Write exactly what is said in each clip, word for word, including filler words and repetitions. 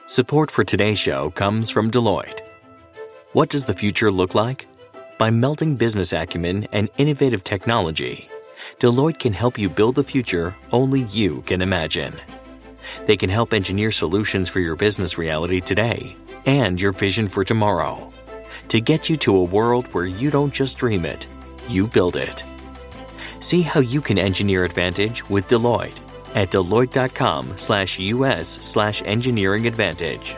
Support for today's show comes from Deloitte. What does the future look like? By melding business acumen and innovative technology, Deloitte can help you build the future only you can imagine. They can help engineer solutions for your business reality today and your vision for tomorrow to get you to a world where you don't just dream it, you build it. See how you can engineer advantage with Deloitte at Deloitte.com slash US slash engineering advantage.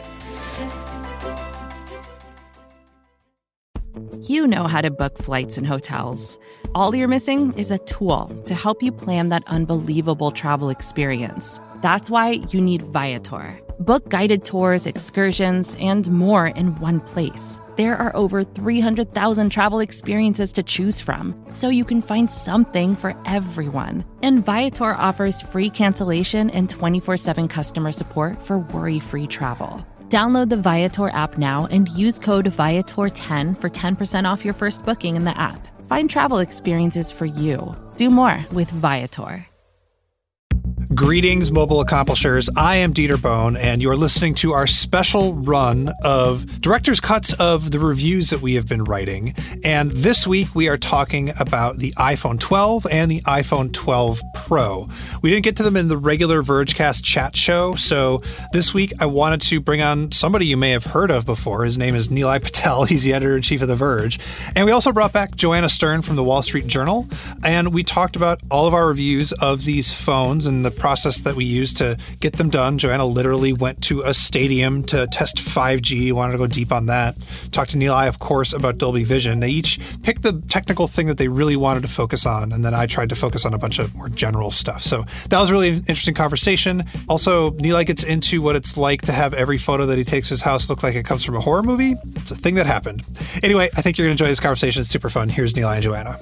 You know how to book flights and hotels. All you're missing is a tool to help you plan that unbelievable travel experience. That's why you need Viator. Book guided tours, excursions, and more in one place. There are over three hundred thousand travel experiences to choose from, so you can find something for everyone. And Viator offers free cancellation and twenty-four seven customer support for worry-free travel. Download the Viator app now and use code Viator ten for ten percent off your first booking in the app. Find travel experiences for you. Do more with Viator. Greetings, mobile accomplishers. I am Dieter Bohn, and you're listening to our special run of director's cuts of the reviews that we have been writing. And this week, we are talking about the iPhone twelve and the iPhone twelve Pro. We didn't get to them in the regular Vergecast chat show, so this week I wanted to bring on somebody you may have heard of before. His name is Nilay Patel. He's the editor-in-chief of The Verge. And we also brought back Joanna Stern from the Wall Street Journal, and we talked about all of our reviews of these phones and the process that we used to get them done. Joanna literally went to a stadium to test five G, wanted to go deep on that. Talked to Nilay, of course, about Dolby Vision. They each picked the technical thing that they really wanted to focus on, and then I tried to focus on a bunch of more general stuff. So that was really an interesting conversation. Also, Nilay gets into what it's like to have every photo that he takes his house look like it comes from a horror movie. It's a thing that happened. Anyway, I think you're going to enjoy this conversation. It's super fun. Here's Nilay and Joanna.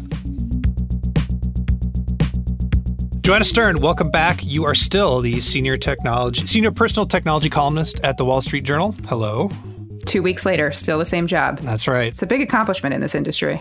Joanna Stern, welcome back. You are still the senior technology, senior personal technology columnist at the Wall Street Journal. Hello. Two weeks later, still the same job. That's right. It's a big accomplishment in this industry.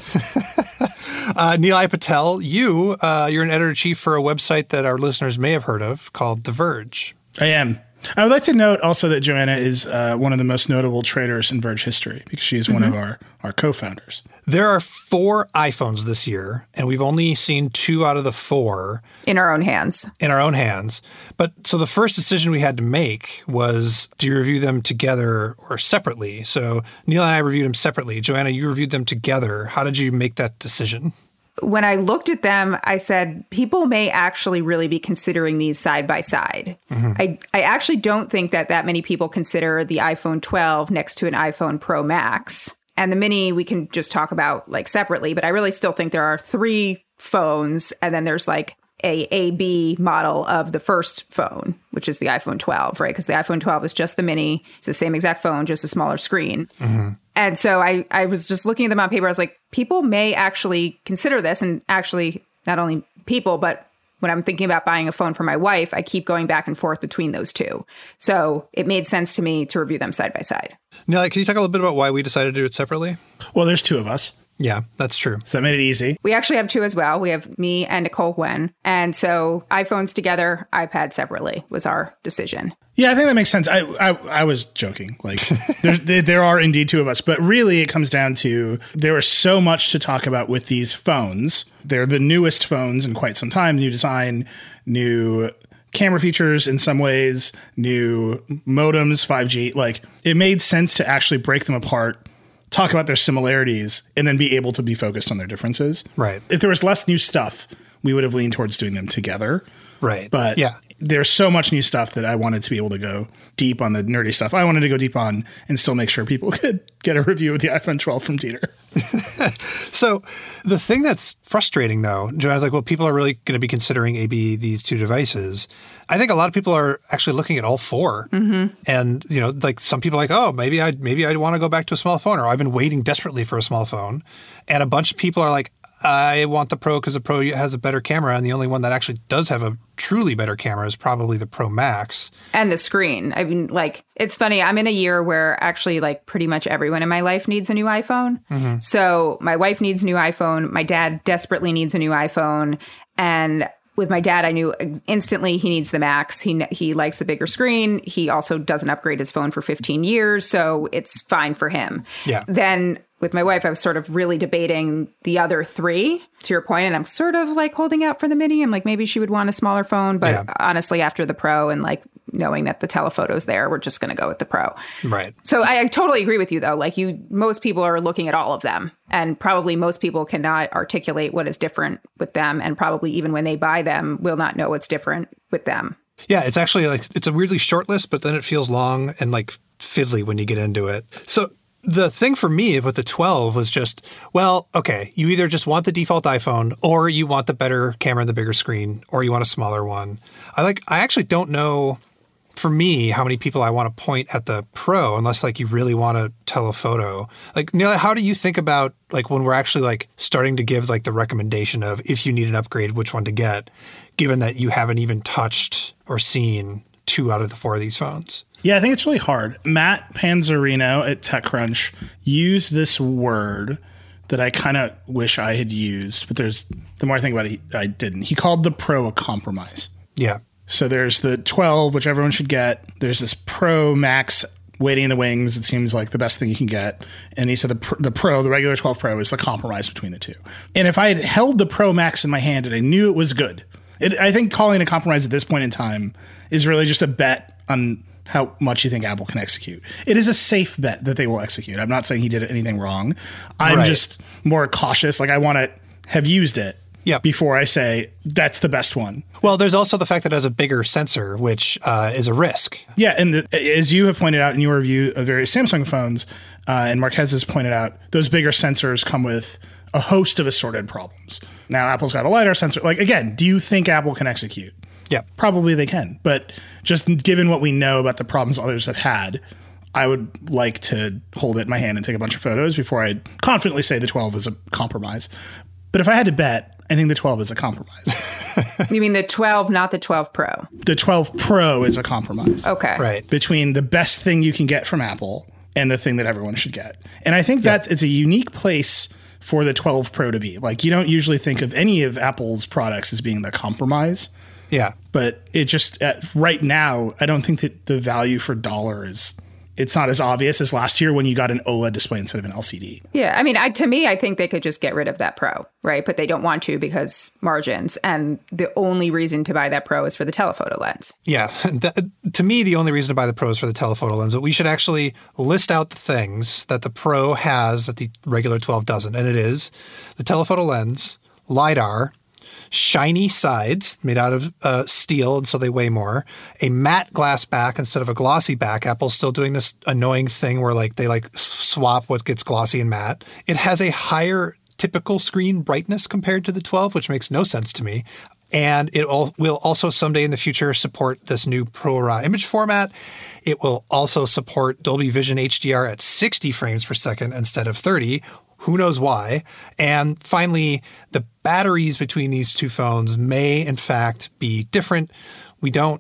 uh, Nilay Patel, you, uh, you're an editor-in-chief for a website that our listeners may have heard of called The Verge. I am. I would like to note also that Joanna is uh, one of the most notable traders in Verge history because she is mm-hmm. one of our, our co-founders. There are four iPhones this year, and we've only seen two out of the four. In our own hands. In our own hands. But so the first decision we had to make was, do you review them together or separately? So Nilay and I reviewed them separately. Joanna, you reviewed them together. How did you make that decision? When I looked at them, I said, people may actually really be considering these side by side. Mm-hmm. I, I actually don't think that that many people consider the iPhone twelve next to an iPhone Pro Max. And the Mini, we can just talk about like separately, but I really still think there are three phones, and then there's like a A B model of the first phone, which is the iPhone twelve, right? Because the iPhone twelve is just the Mini. It's the same exact phone, just a smaller screen. Mm-hmm. And so I, I was just looking at them on paper. I was like, people may actually consider this. And actually, not only people, but when I'm thinking about buying a phone for my wife, I keep going back and forth between those two. So it made sense to me to review them side by side. Nilay, can you talk a little bit about why we decided to do it separately? Well, there's two of us. Yeah, that's true. So that made it easy. We actually have two as well. We have me and Nicole Wen. And so iPhones together, iPad separately was our decision. Yeah, I think that makes sense. I I, I was joking. Like, there's, there are indeed two of us. But really, it comes down to there is so much to talk about with these phones. They're the newest phones in quite some time. New design, new camera features in some ways, new modems, five G. Like, it made sense to actually break them apart, talk about their similarities, and then be able to be focused on their differences. Right. If there was less new stuff, we would have leaned towards doing them together. Right. But yeah. There's so much new stuff that I wanted to be able to go deep on the nerdy stuff I wanted to go deep on and still make sure people could get a review of the iPhone twelve from Dieter. So the thing that's frustrating, though, Joanna's like, well, people are really going to be considering A B these two devices. I think a lot of people are actually looking at all four. Mm-hmm. And, you know, like some people are like, oh, maybe I maybe I want to go back to a small phone, or I've been waiting desperately for a small phone. And a bunch of people are like, I want the Pro because the Pro has a better camera, and the only one that actually does have a truly better camera is probably the Pro Max. And the screen. I mean, like, it's funny. I'm in a year where actually, like, pretty much everyone in my life needs a new iPhone. Mm-hmm. So my wife needs a new iPhone. My dad desperately needs a new iPhone. And with my dad, I knew instantly he needs the Max. He he likes the bigger screen. He also doesn't upgrade his phone for fifteen years, so it's fine for him. Yeah. Then with my wife, I was sort of really debating the other three, to your point, and I'm sort of like holding out for the Mini. I'm like, maybe she would want a smaller phone, but yeah. honestly, after the Pro and like knowing that the telephoto's there, we're just going to go with the Pro. Right. So I, I totally agree with you, though. Like you, most people are looking at all of them, and probably most people cannot articulate what is different with them, and probably even when they buy them, will not know what's different with them. Yeah, it's actually like, it's a weirdly short list, but then it feels long and like fiddly when you get into it. So the thing for me with the twelve was just, well, okay, you either just want the default iPhone, or you want the better camera and the bigger screen, or you want a smaller one. I like, I actually don't know, for me, how many people I want to point at the Pro, unless like you really want to telephoto. Like, Neil, how do you think about like when we're actually like starting to give like the recommendation of if you need an upgrade, which one to get, given that you haven't even touched or seen two out of the four of these phones? Yeah, I think it's really hard. Matt Panzarino at TechCrunch used this word that I kind of wish I had used, but there's the more I think about it, I didn't. He called the Pro a compromise. Yeah. So there's the twelve, which everyone should get. There's this Pro Max waiting in the wings. It seems like the best thing you can get. And he said the, the Pro, the regular twelve Pro, is the compromise between the two. And if I had held the Pro Max in my hand and I knew it was good, it, I think calling it a compromise at this point in time is really just a bet on how much you think Apple can execute. It is a safe bet that they will execute. I'm not saying he did anything wrong. I'm right. just more cautious. Like I want to have used it yep. before I say that's the best one. Well, there's also the fact that it has a bigger sensor, which uh, is a risk. Yeah, and the, as you have pointed out in your review of various Samsung phones, uh, and Marquez has pointed out, those bigger sensors come with a host of assorted problems. Now, Apple's got a LiDAR sensor. Like, again, do you think Apple can execute? Yeah. Probably they can. But just given what we know about the problems others have had, I would like to hold it in my hand and take a bunch of photos before I confidently say the twelve is a compromise. But if I had to bet, I think the twelve is a compromise. You mean the twelve, not the twelve Pro? The twelve Pro is a compromise. Okay. Right. Between the best thing you can get from Apple and the thing that everyone should get. And I think yep. that it's a unique place for the twelve Pro to be. Like, you don't usually think of any of Apple's products as being the compromise. Yeah. But it just, uh, right now, I don't think that the value for dollar is, it's not as obvious as last year when you got an OLED display instead of an L C D. Yeah. I mean, I, to me, I think they could just get rid of that Pro, right? But they don't want to because margins. And the only reason to buy that Pro is for the telephoto lens. Yeah. That, to me, the only reason to buy the Pro is for the telephoto lens. But we should actually list out the things that the Pro has that the regular twelve doesn't. And it is the telephoto lens, LiDAR, shiny sides made out of uh, steel, and so they weigh more. A matte glass back instead of a glossy back. Apple's still doing this annoying thing where like they like swap what gets glossy and matte. It has a higher typical screen brightness compared to the twelve, which makes no sense to me. And it will also someday in the future support this new ProRAW image format. It will also support Dolby Vision H D R at sixty frames per second instead of thirty. Who knows why? And finally, the batteries between these two phones may, in fact, be different. We don't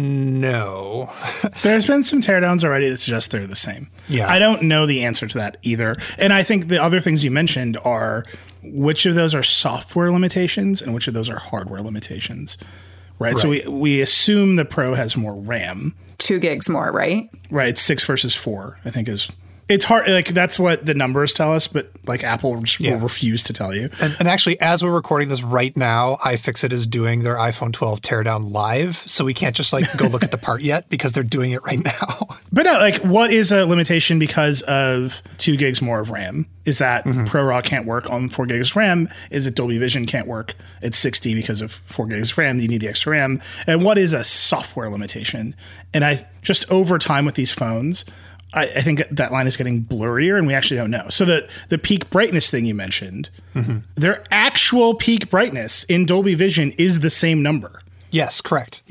know. There's been some teardowns already that suggest they're the same. Yeah. I don't know the answer to that either. And I think the other things you mentioned are which of those are software limitations and which of those are hardware limitations. Right. right. So we, we assume the Pro has more RAM. Two gigs more, right? Right. It's six versus four, I think is... It's hard, like that's what the numbers tell us, but like Apple just yeah. will refuse to tell you. And, and actually, as we're recording this right now, iFixit is doing their iPhone twelve teardown live, so we can't just like go look at the part yet because they're doing it right now. But no, like what is a limitation because of two gigs more of RAM? Is that mm-hmm. ProRAW can't work on four gigs of RAM? Is it Dolby Vision can't work at sixty because of four gigs of RAM? You need the extra RAM. And what is a software limitation? And I just over time with these phones, I, I think that line is getting blurrier and we actually don't know. So the, the peak brightness thing you mentioned, mm-hmm. their actual peak brightness in Dolby Vision is the same number. Yes, correct. Yep.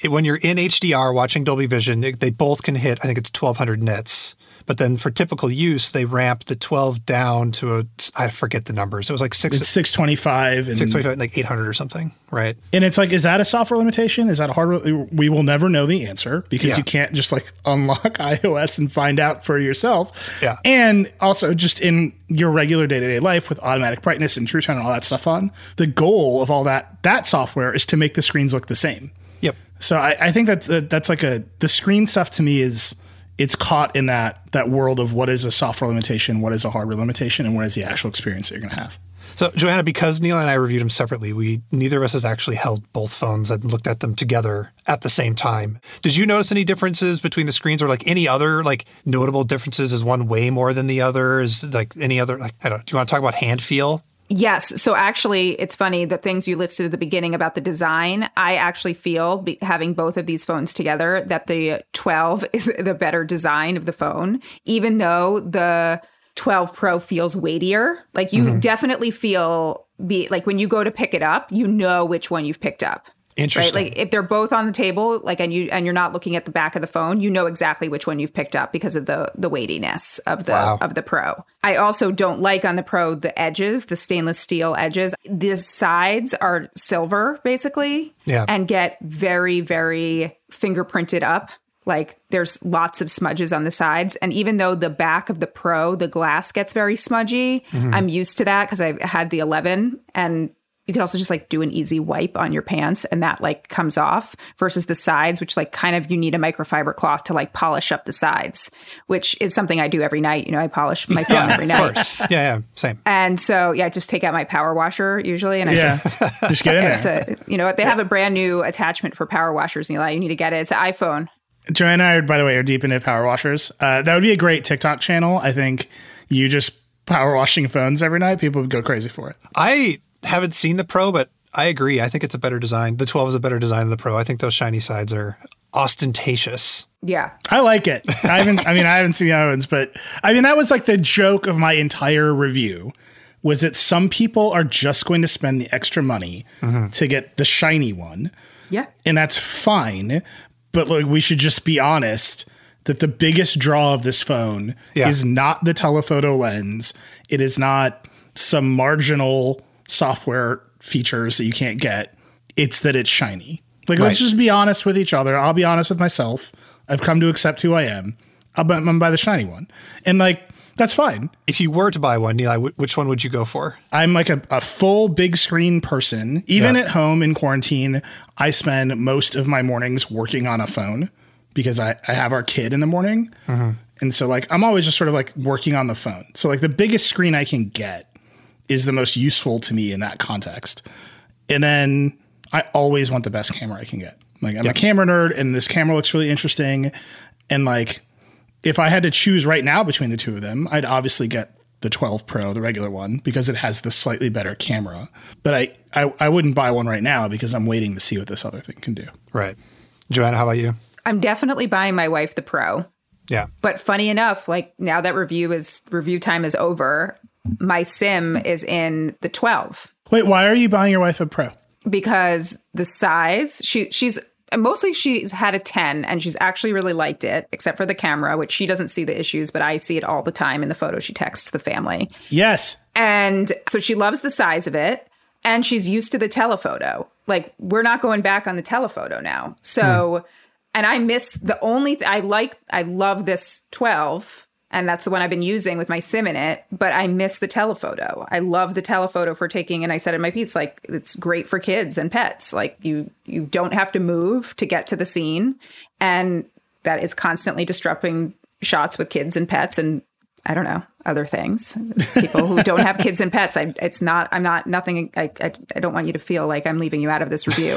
it, when you're in H D R watching Dolby Vision, it, they both can hit, I think it's twelve hundred nits. But then for typical use, they ramp the twelve down to a, I forget the numbers. It was like six. It's six twenty-five. And, six twenty-five, like eight hundred or something, right? And it's like, is that a software limitation? Is that a hardware? We will never know the answer because Yeah. you can't just like unlock iOS and find out for yourself. Yeah. And also just in your regular day-to-day life with automatic brightness and True Tone and all that stuff on, the goal of all that, that software is to make the screens look the same. Yep. So I, I think that uh, that's like a, the screen stuff to me is, it's caught in that that world of what is a software limitation, what is a hardware limitation, and what is the actual experience that you're going to have. So, Joanna, because Neil and I reviewed them separately, we neither of us has actually held both phones and looked at them together at the same time. Did you notice any differences between the screens or like any other like notable differences? Is one way more than the other? Is like any other, like, I don't know, do you want to talk about hand feel? Yes. So actually, it's funny, the things you listed at the beginning about the design, I actually feel, be, having both of these phones together, that the twelve is the better design of the phone, even though the twelve Pro feels weightier. Like you mm-hmm. definitely feel, be like when you go to pick it up, you know which one you've picked up. Interesting. Right? Like if they're both on the table, like and you and you're not looking at the back of the phone, you know exactly which one you've picked up because of the the weightiness of the wow. of the Pro. I also don't like on the Pro the edges, the stainless steel edges. The sides are silver basically, yeah. and get very very fingerprinted up. Like there's lots of smudges on the sides, and even though the back of the Pro, the glass gets very smudgy, mm-hmm. I'm used to that because I had the eleven and. You could also just like do an easy wipe on your pants and that like comes off versus the sides, which like kind of you need a microfiber cloth to like polish up the sides, which is something I do every night. You know, I polish my phone yeah, every night. Of course. Yeah, yeah, same. And so, yeah, I just take out my power washer usually. And I yeah. just, just get in it's there. A, you know, they yeah. have a brand new attachment for power washers. Eli, you need to get it. It's an iPhone. Joanna and I, by the way, are deep into power washers. Uh, that would be a great TikTok channel. I think you just power washing phones every night. People would go crazy for it. I haven't seen the Pro, but I agree. I think it's a better design. The twelve is a better design than the Pro. I think those shiny sides are ostentatious. Yeah. I like it. I haven't, I mean, I haven't seen the other ones, but I mean, that was like the joke of my entire review was that some people are just going to spend the extra money mm-hmm. to get the shiny one. Yeah. And that's fine. But like, we should just be honest that the biggest draw of this phone yeah. is not the telephoto lens. It is not some marginal software features that you can't get. It's that it's shiny. Like, right. let's just be honest with each other. I'll be honest with myself. I've come to accept who I am. I'll buy, I'm gonna buy the shiny one. And like, that's fine. If you were to buy one, Neil, which one would you go for? I'm like a, a full big screen person. Even yeah. at home in quarantine, I spend most of my mornings working on a phone because I, I have our kid in the morning. Mm-hmm. And so like, I'm always just sort of like working on the phone. So like the biggest screen I can get is the most useful to me in that context. And then I always want the best camera I can get. Like I'm yep. a camera nerd and this camera looks really interesting. And like, if I had to choose right now between the two of them, I'd obviously get the twelve Pro, the regular one, because it has the slightly better camera. But I, I, I wouldn't buy one right now because I'm waiting to see what this other thing can do. Right. Joanna, how about you? I'm definitely buying my wife the Pro. Yeah. But funny enough, like now that review is review time is over, my SIM is in the twelve. Wait, why are you buying your wife a Pro? Because the size, she she's mostly she's had a ten and she's actually really liked it, except for the camera, which she doesn't see the issues, but I see it all the time in the photos she texts the family. Yes. And so she loves the size of it and she's used to the telephoto. Like we're not going back on the telephoto now. So, hmm. and I miss the only, th- I like, I love this twelve. And that's the one I've been using with my SIM in it. But I miss the telephoto. I love the telephoto for taking, and I said in my piece, like, it's great for kids and pets. Like, you you don't have to move to get to the scene. And that is constantly disrupting shots with kids and pets and, I don't know, other things. People who don't have kids and pets. I, it's not, I'm not, nothing, I, I, I don't want you to feel like I'm leaving you out of this review.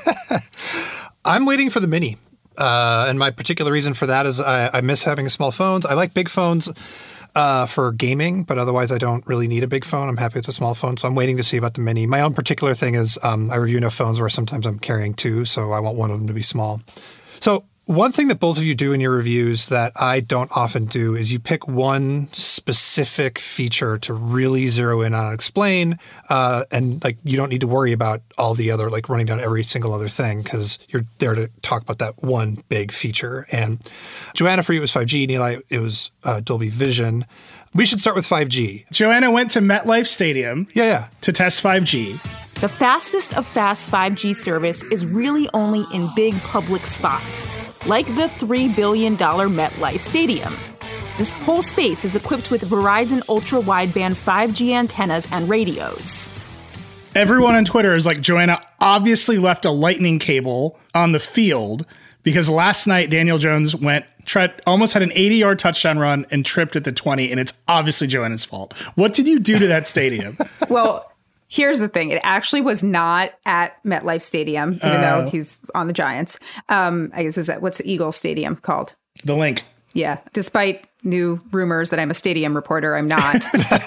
I'm waiting for the Mini. Uh, and my particular reason for that is I, I miss having small phones. I like big phones uh, for gaming, but otherwise I don't really need a big phone. I'm happy with a small phone, so I'm waiting to see about the Mini. My own particular thing is um, I review enough phones where sometimes I'm carrying two, so I want one of them to be small. So One thing that both of you do in your reviews that I don't often do is you pick one specific feature to really zero in on and explain, uh, and like you don't need to worry about all the other, like running down every single other thing because you're there to talk about that one big feature. And Joanna, for you, it was five G. Nilay, it was uh, Dolby Vision. We should start with five G. Joanna went to MetLife Stadium yeah, yeah. to test five G. The fastest of fast five G service is really only in big public spots, like the three billion dollars MetLife Stadium. This whole space is equipped with Verizon ultra-wideband five G antennas and radios. Everyone on Twitter is like, Joanna obviously left a lightning cable on the field because last night Daniel Jones went, tried, almost had an eighty-yard touchdown run and tripped at the twenty, and it's obviously Joanna's fault. What did you do to that stadium? Well, here's the thing. It actually was not at MetLife Stadium, even uh, though he's on the Giants. Um, I guess is that what's the Eagles Stadium called? The Link. Yeah. Despite new rumors that I'm a stadium reporter, I'm not.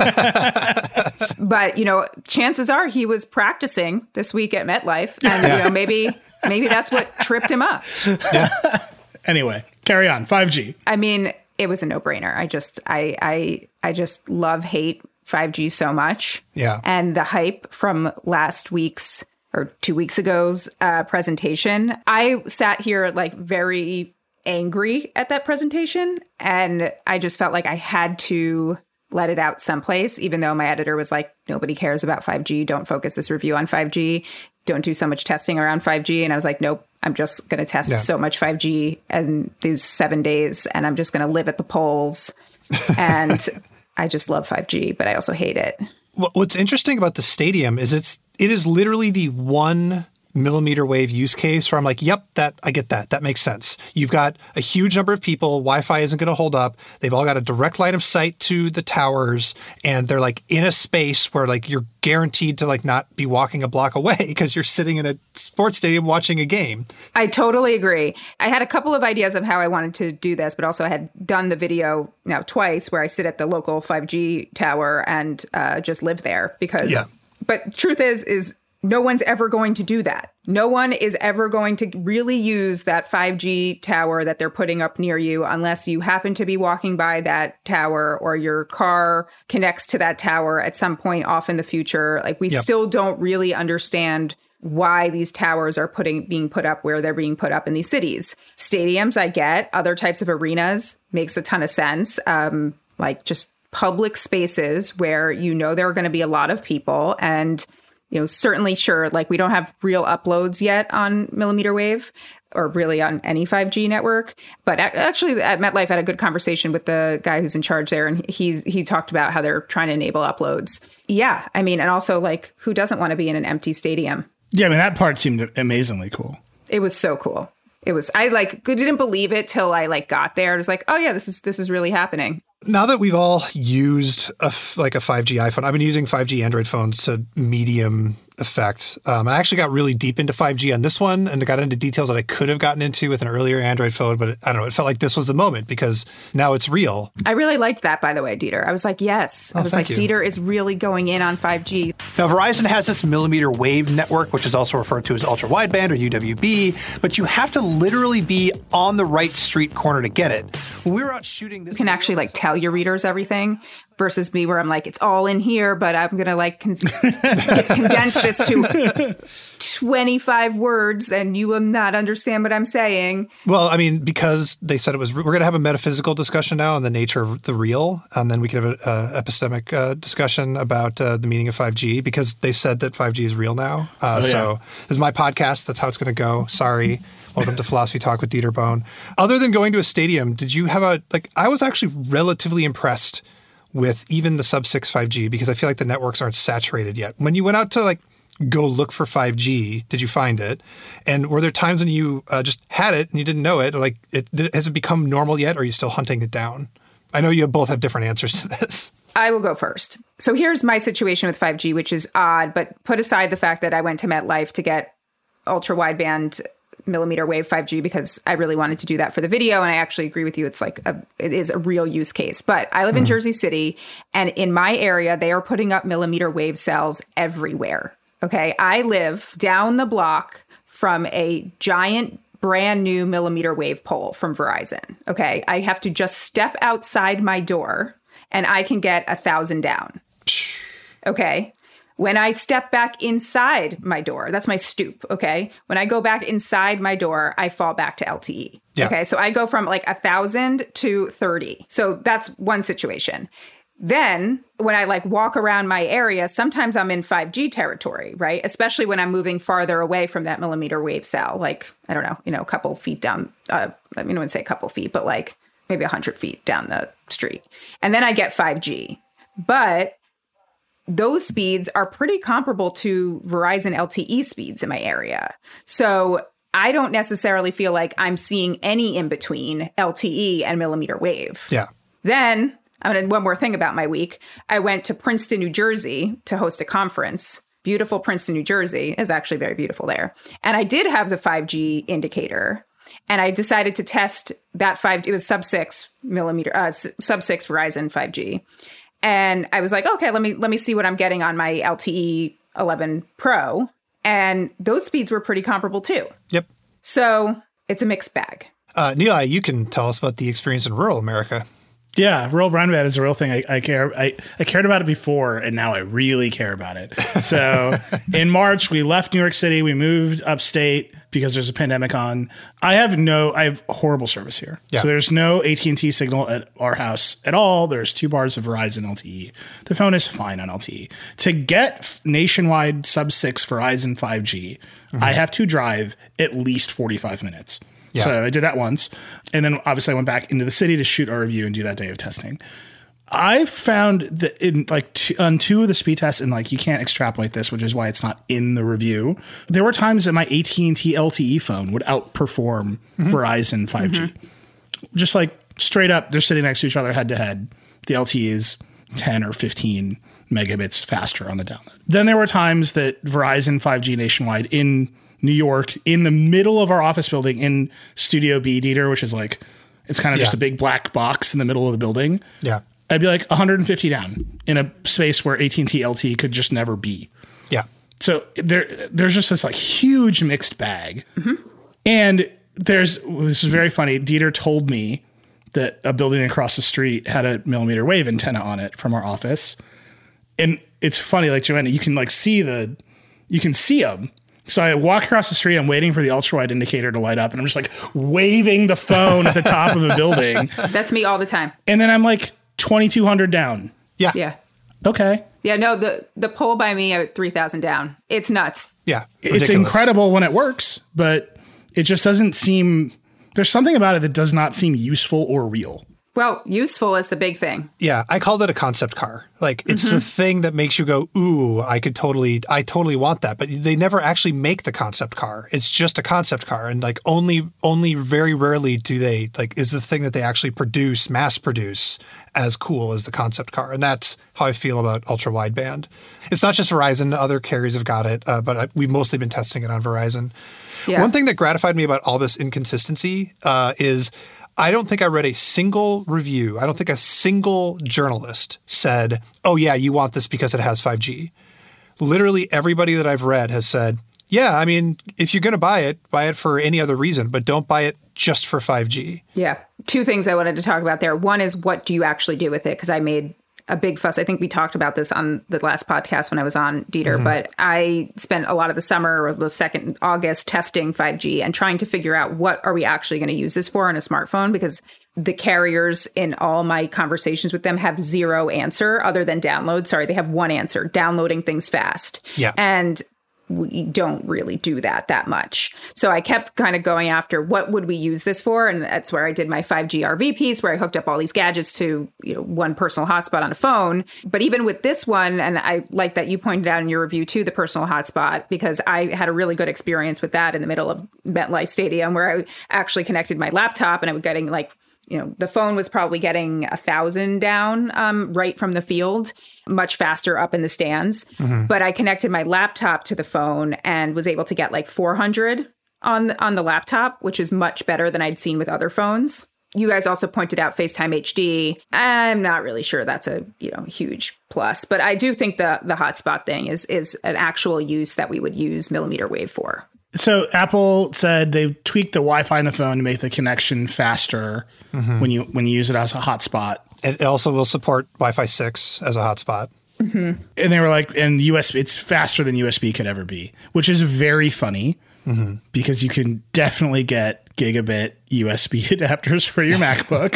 But, you know, chances are he was practicing this week at MetLife. And, yeah. you know, maybe maybe that's what tripped him up. Yeah. Anyway, carry on. five G. I mean, it was a no-brainer. I just I I I just love hate five G so much. Yeah. And the hype from last week's or two weeks ago's uh, presentation, I sat here like very angry at that presentation. And I just felt like I had to let it out someplace, even though my editor was like, nobody cares about five G. Don't focus this review on five G. Don't do so much testing around five G. And I was like, nope, I'm just going to test yeah. so much five G in these seven days. And I'm just going to live at the polls. And I just love five G, but I also hate it. What's interesting about the stadium is it's it is literally the one millimeter wave use case where I'm like, yep, that I get that. That makes sense. You've got a huge number of people. Wi-Fi isn't going to hold up. They've all got a direct line of sight to the towers, and they're like in a space where like you're guaranteed to like not be walking a block away because you're sitting in a sports stadium watching a game. I totally agree. I had a couple of ideas of how I wanted to do this, but also I had done the video now twice where I sit at the local five G tower and uh, just live there because, yeah. but truth is, is no one's ever going to do that. No one is ever going to really use that five G tower that they're putting up near you unless you happen to be walking by that tower or your car connects to that tower at some point off in the future. Like we yep. still don't really understand why these towers are putting being put up where they're being put up in these cities. Stadiums, I get. Other types of arenas makes a ton of sense. Um, like just public spaces where you know there are going to be a lot of people and you know, certainly sure, like we don't have real uploads yet on millimeter wave or really on any five G network. But actually at MetLife, I had a good conversation with the guy who's in charge there. And he, he talked about how they're trying to enable uploads. Yeah. I mean, and also like who doesn't want to be in an empty stadium? Yeah. I mean, that part seemed amazingly cool. It was so cool. It was, I like didn't believe it till I like got there. It was like, oh yeah, this is, this is really happening. Now that we've all used a, like a five G iPhone, I've been using five G Android phones to medium effect. Um, I actually got really deep into five G on this one and got into details that I could have gotten into with an earlier Android phone, but it, I don't know, it felt like this was the moment because now it's real. I really liked that, by the way, Dieter. I was like, yes. I oh, was like, you. Dieter is really going in on five G. Now, Verizon has this millimeter wave network, which is also referred to as ultra wideband or U W B, but you have to literally be on the right street corner to get it. When we were out shooting this, you can actually like tell your readers everything. Versus me where I'm like, it's all in here, but I'm going to like con- condense this to twenty-five words and you will not understand what I'm saying. Well, I mean, because they said it was, we're going to have a metaphysical discussion now on the nature of the real. And then we can have an uh, epistemic uh, discussion about uh, the meaning of five G because they said that five G is real now. Uh, oh, yeah. So this is my podcast. That's how it's going to go. Sorry. Welcome to Philosophy Talk with Dieter Bohn. Other than going to a stadium, did you have a, like, I was actually relatively impressed with even the sub six five G because I feel like the networks aren't saturated yet. When you went out to like go look for five G, did you find it? And were there times when you uh, just had it and you didn't know it? Or like, it, did, has it become normal yet? Or are you still hunting it down? I know you both have different answers to this. I will go first. So here's my situation with five G, which is odd, but put aside the fact that I went to MetLife to get ultra wideband millimeter wave five G because I really wanted to do that for the video. And I actually agree with you. It's like, a, it is a real use case. But I live in mm. Jersey City and in my area, they are putting up millimeter wave cells everywhere. Okay. I live down the block from a giant brand new millimeter wave pole from Verizon. Okay. I have to just step outside my door and I can get a thousand down. Okay. When I step back inside my door, that's my stoop. Okay. When I go back inside my door, I fall back to L T E. Yeah. Okay. So I go from like a thousand to thirty. So that's one situation. Then when I like walk around my area, sometimes I'm in five G territory, right? Especially when I'm moving farther away from that millimeter wave cell, like, I don't know, you know, a couple feet down, uh, I mean, I wouldn't say a couple feet, but like maybe a hundred feet down the street. And then I get five G. But those speeds are pretty comparable to Verizon L T E speeds in my area. So I don't necessarily feel like I'm seeing any in between L T E and millimeter wave. Yeah. Then, I mean, one more thing about my week. I went to Princeton, New Jersey to host a conference. Beautiful Princeton, New Jersey is actually very beautiful there. And I did have the five G indicator. And I decided to test that five, it was sub six millimeter, uh, sub six Verizon five G. And I was like, okay, let me let me see what I'm getting on my L T E eleven Pro. And those speeds were pretty comparable too. Yep. So it's a mixed bag. Uh, Nilay, you can tell us about the experience in rural America. Yeah, rural broadband is a real thing. I, I care. I, I cared about it before, and now I really care about it. So in March, we left New York City. We moved upstate because there's a pandemic on. I have no, I have horrible service here. Yeah. So there's no A T and T signal at our house at all. There's two bars of Verizon L T E. The phone is fine on L T E. To get nationwide sub six Verizon five G, mm-hmm. I have to drive at least forty-five minutes. Yeah. So I did that once. And then obviously I went back into the city to shoot our review and do that day of testing. I found that in like t- on two of the speed tests, and like you can't extrapolate this, which is why it's not in the review. There were times that my A T and T L T E phone would outperform mm-hmm. Verizon five G. Mm-hmm. Just like straight up, they're sitting next to each other head to head. The L T E is ten or fifteen megabits faster on the download. Then there were times that Verizon five G nationwide in New York, in the middle of our office building in Studio B, Dieter, which is like, it's kind of yeah. just a big black box in the middle of the building. Yeah. I'd be like one hundred fifty down in a space where A T and T L T E could just never be. Yeah. So there, there's just this like huge mixed bag. Mm-hmm. And there's, this is very funny. Dieter told me that a building across the street had a millimeter wave antenna on it from our office. And it's funny, like Joanna, you can like see the, you can see them. So I walk across the street, I'm waiting for the ultra wide indicator to light up, and I'm just like waving the phone at the top of a building. That's me all the time. And then I'm like twenty-two hundred down. Yeah. Yeah. Okay. Yeah, no, the, the pole by me at three thousand down. It's nuts. Yeah. Ridiculous. It's incredible when it works, but it just doesn't seem, there's something about it that does not seem useful or real. Well, useful is the big thing. Yeah, I called it a concept car. Like, it's mm-hmm. the thing that makes you go, ooh, I could totally, I totally want that. But they never actually make the concept car. It's just a concept car. And like only, only very rarely do they, like, is the thing that they actually produce, mass produce, as cool as the concept car. And that's how I feel about ultra wideband. It's not just Verizon. Other carriers have got it, uh, but I, we've mostly been testing it on Verizon. Yeah. One thing that gratified me about all this inconsistency uh, is I don't think I read a single review. I don't think a single journalist said, oh, yeah, you want this because it has five G. Literally everybody that I've read has said, yeah, I mean, if you're going to buy it, buy it for any other reason, but don't buy it just for five G. Yeah. Two things I wanted to talk about there. One is, what do you actually do with it? Because I made a big fuss. I think we talked about this on the last podcast when I was on, Dieter, mm-hmm. but I spent a lot of the summer or the second August testing five G and trying to figure out what are we actually going to use this for on a smartphone, because the carriers in all my conversations with them have zero answer other than download. Sorry, they have one answer, downloading things fast. Yeah. And we don't really do that that much. So I kept kind of going after what would we use this for? And that's where I did my five G R V piece, where I hooked up all these gadgets to, you know, one personal hotspot on a phone. But even with this one, and I like that you pointed out in your review too, the personal hotspot, because I had a really good experience with that in the middle of MetLife Stadium, where I actually connected my laptop and I was getting like, you know, the phone was probably getting a thousand down um, right from the field, much faster up in the stands. Mm-hmm. But I connected my laptop to the phone and was able to get like four hundred on the, on the laptop, which is much better than I'd seen with other phones. You guys also pointed out FaceTime H D. I'm not really sure that's a, you know, huge plus, but I do think the the hotspot thing is is an actual use that we would use millimeter wave for. So Apple said they've tweaked the Wi-Fi in the phone to make the connection faster mm-hmm. when you when you use it as a hotspot. It also will support Wi-Fi six as a hotspot. Mm-hmm. And they were like, and U S B, it's faster than U S B could ever be, which is very funny mm-hmm. because you can definitely get gigabit U S B adapters for your MacBook.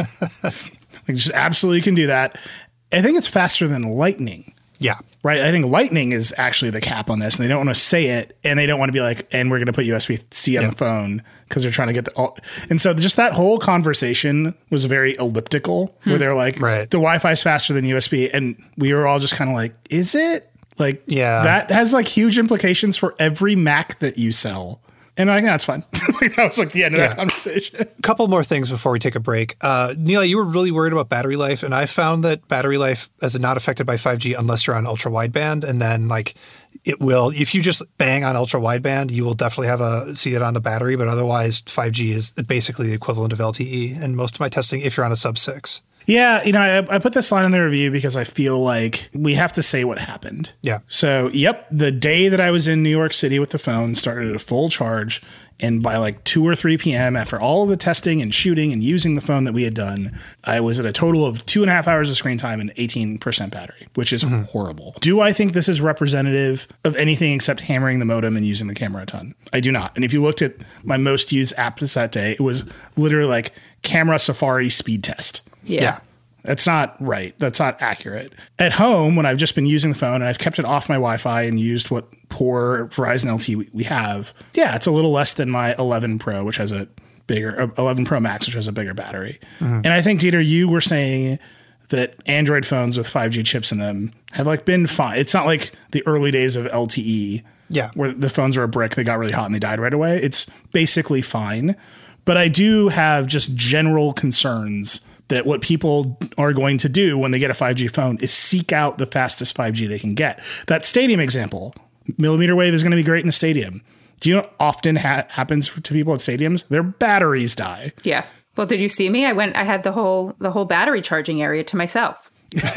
Like, just absolutely can do that. I think it's faster than Lightning. Yeah. Right. I think Lightning is actually the cap on this, and they don't want to say it, and they don't want to be like, and we're going to put U S B C on yeah. the phone because they're trying to get the all. And so just that whole conversation was very elliptical hmm. where they're like, right. the Wi-Fi is faster than U S B. And we were all just kind of like, is it? Like, yeah, that has like huge implications for every Mac that you sell. And I think that's fine. That was like the end of yeah. that conversation. A couple more things before we take a break. Uh, Neil, you were really worried about battery life, and I found that battery life is not affected by five G unless you're on ultra wideband, and then like it will. If you just bang on ultra wideband, you will definitely have a see it on the battery. But otherwise, five G is basically the equivalent of L T E in most of my testing. If you're on a sub six. Yeah, you know, I, I put this line in the review because I feel like we have to say what happened. Yeah. So, yep, the day that I was in New York City with the phone started at a full charge. And by like two or three p.m., after all of the testing and shooting and using the phone that we had done, I was at a total of two and a half hours of screen time and eighteen percent battery, which is mm-hmm. horrible. Do I think this is representative of anything except hammering the modem and using the camera a ton? I do not. And if you looked at my most used apps that day, it was literally like camera Safari speed test. Yeah. yeah. That's not right. That's not accurate. At home, when I've just been using the phone and I've kept it off my Wi-Fi and used what poor Verizon L T E we have, yeah, it's a little less than my eleven Pro, which has a bigger, eleven Pro Max, which has a bigger battery. Mm-hmm. And I think, Dieter, you were saying that Android phones with five G chips in them have like been fine. It's not like the early days of L T E yeah. where the phones are a brick, they got really hot and they died right away. It's basically fine. But I do have just general concerns that what people are going to do when they get a five G phone is seek out the fastest five G they can get. That stadium example, millimeter wave is going to be great in a stadium. Do you know what often ha- happens to people at stadiums? Their batteries die. Yeah. Well, did you see me? I went, I had the whole, the whole battery charging area to myself.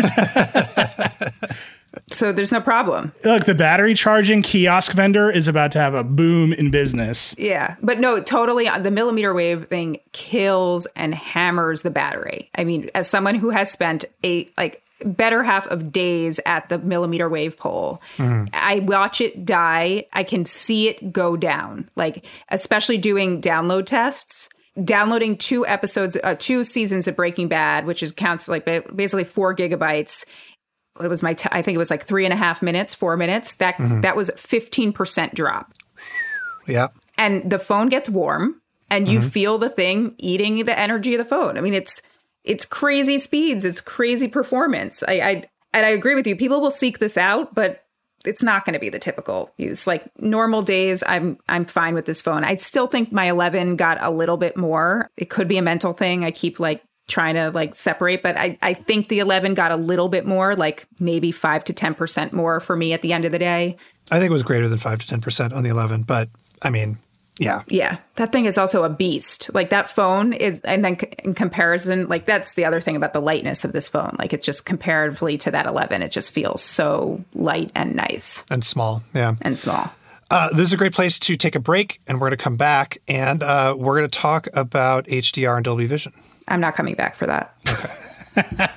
So there's no problem. Look, the battery charging kiosk vendor is about to have a boom in business. Yeah. But no, totally. The millimeter wave thing kills and hammers the battery. I mean, as someone who has spent a like better half of days at the millimeter wave pole, mm-hmm. I watch it die. I can see it go down, like especially doing download tests. Downloading two episodes, uh, two seasons of Breaking Bad, which is counts like basically four gigabytes. It was my, t- I think it was like three and a half minutes, four minutes. That mm-hmm. that was fifteen percent drop. Yeah. And the phone gets warm and you mm-hmm. feel the thing eating the energy of the phone. I mean, it's it's crazy speeds. It's crazy performance. I, I and I agree with you. People will seek this out, but it's not going to be the typical use. Like normal days, I'm I'm fine with this phone. I still think my eleven got a little bit more. It could be a mental thing. I keep like trying to like separate, but I, I think the eleven got a little bit more, like maybe five to ten percent more for me at the end of the day. I think it was greater than five to ten percent on the eleven, but I mean, yeah. Yeah. That thing is also a beast. Like that phone is, and then in comparison, like that's the other thing about the lightness of this phone. Like it's just comparatively to that eleven, it just feels so light and nice. And small. Yeah. And small. Uh, this is a great place to take a break, and we're going to come back and uh, we're going to talk about H D R and Dolby Vision. I'm not coming back for that. Okay.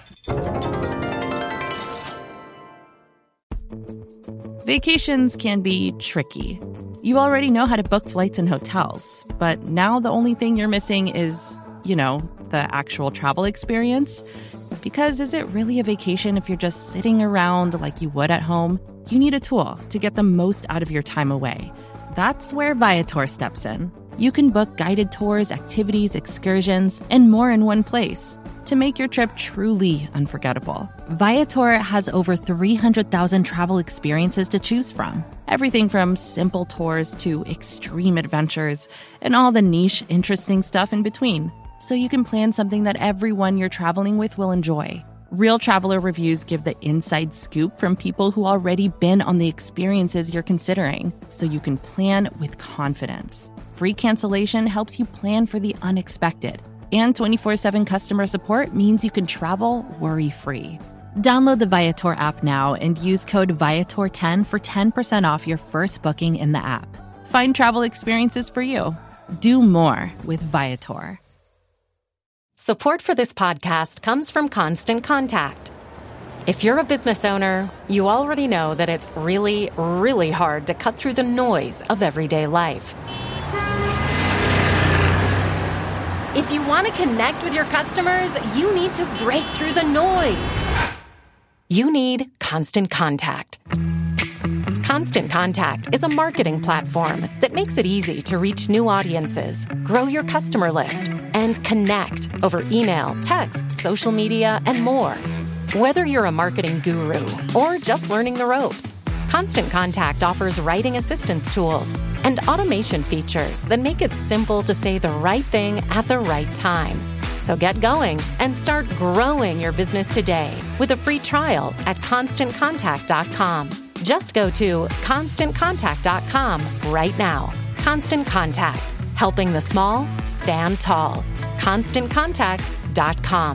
Vacations can be tricky. You already know how to book flights and hotels, but now the only thing you're missing is, you know, the actual travel experience. Because is it really a vacation if you're just sitting around like you would at home? You need a tool to get the most out of your time away. That's where Viator steps in. You can book guided tours, activities, excursions, and more in one place to make your trip truly unforgettable. Viator has over three hundred thousand travel experiences to choose from. Everything from simple tours to extreme adventures and all the niche, interesting stuff in between. So you can plan something that everyone you're traveling with will enjoy. Real traveler reviews give the inside scoop from people who already been on the experiences you're considering, so you can plan with confidence. Free cancellation helps you plan for the unexpected. And twenty-four seven customer support means you can travel worry-free. Download the Viator app now and use code Viator ten for ten percent off your first booking in the app. Find travel experiences for you. Do more with Viator. Support for this podcast comes from Constant Contact. If you're a business owner, you already know that it's really, really hard to cut through the noise of everyday life. If you want to connect with your customers, you need to break through the noise. You need Constant Contact. Constant Contact is a marketing platform that makes it easy to reach new audiences, grow your customer list, and connect over email, text, social media, and more. Whether you're a marketing guru or just learning the ropes, Constant Contact offers writing assistance tools and automation features that make it simple to say the right thing at the right time. So get going and start growing your business today with a free trial at constant contact dot com. Just go to constant contact dot com right now. Constant Contact, helping the small stand tall. constant contact dot com.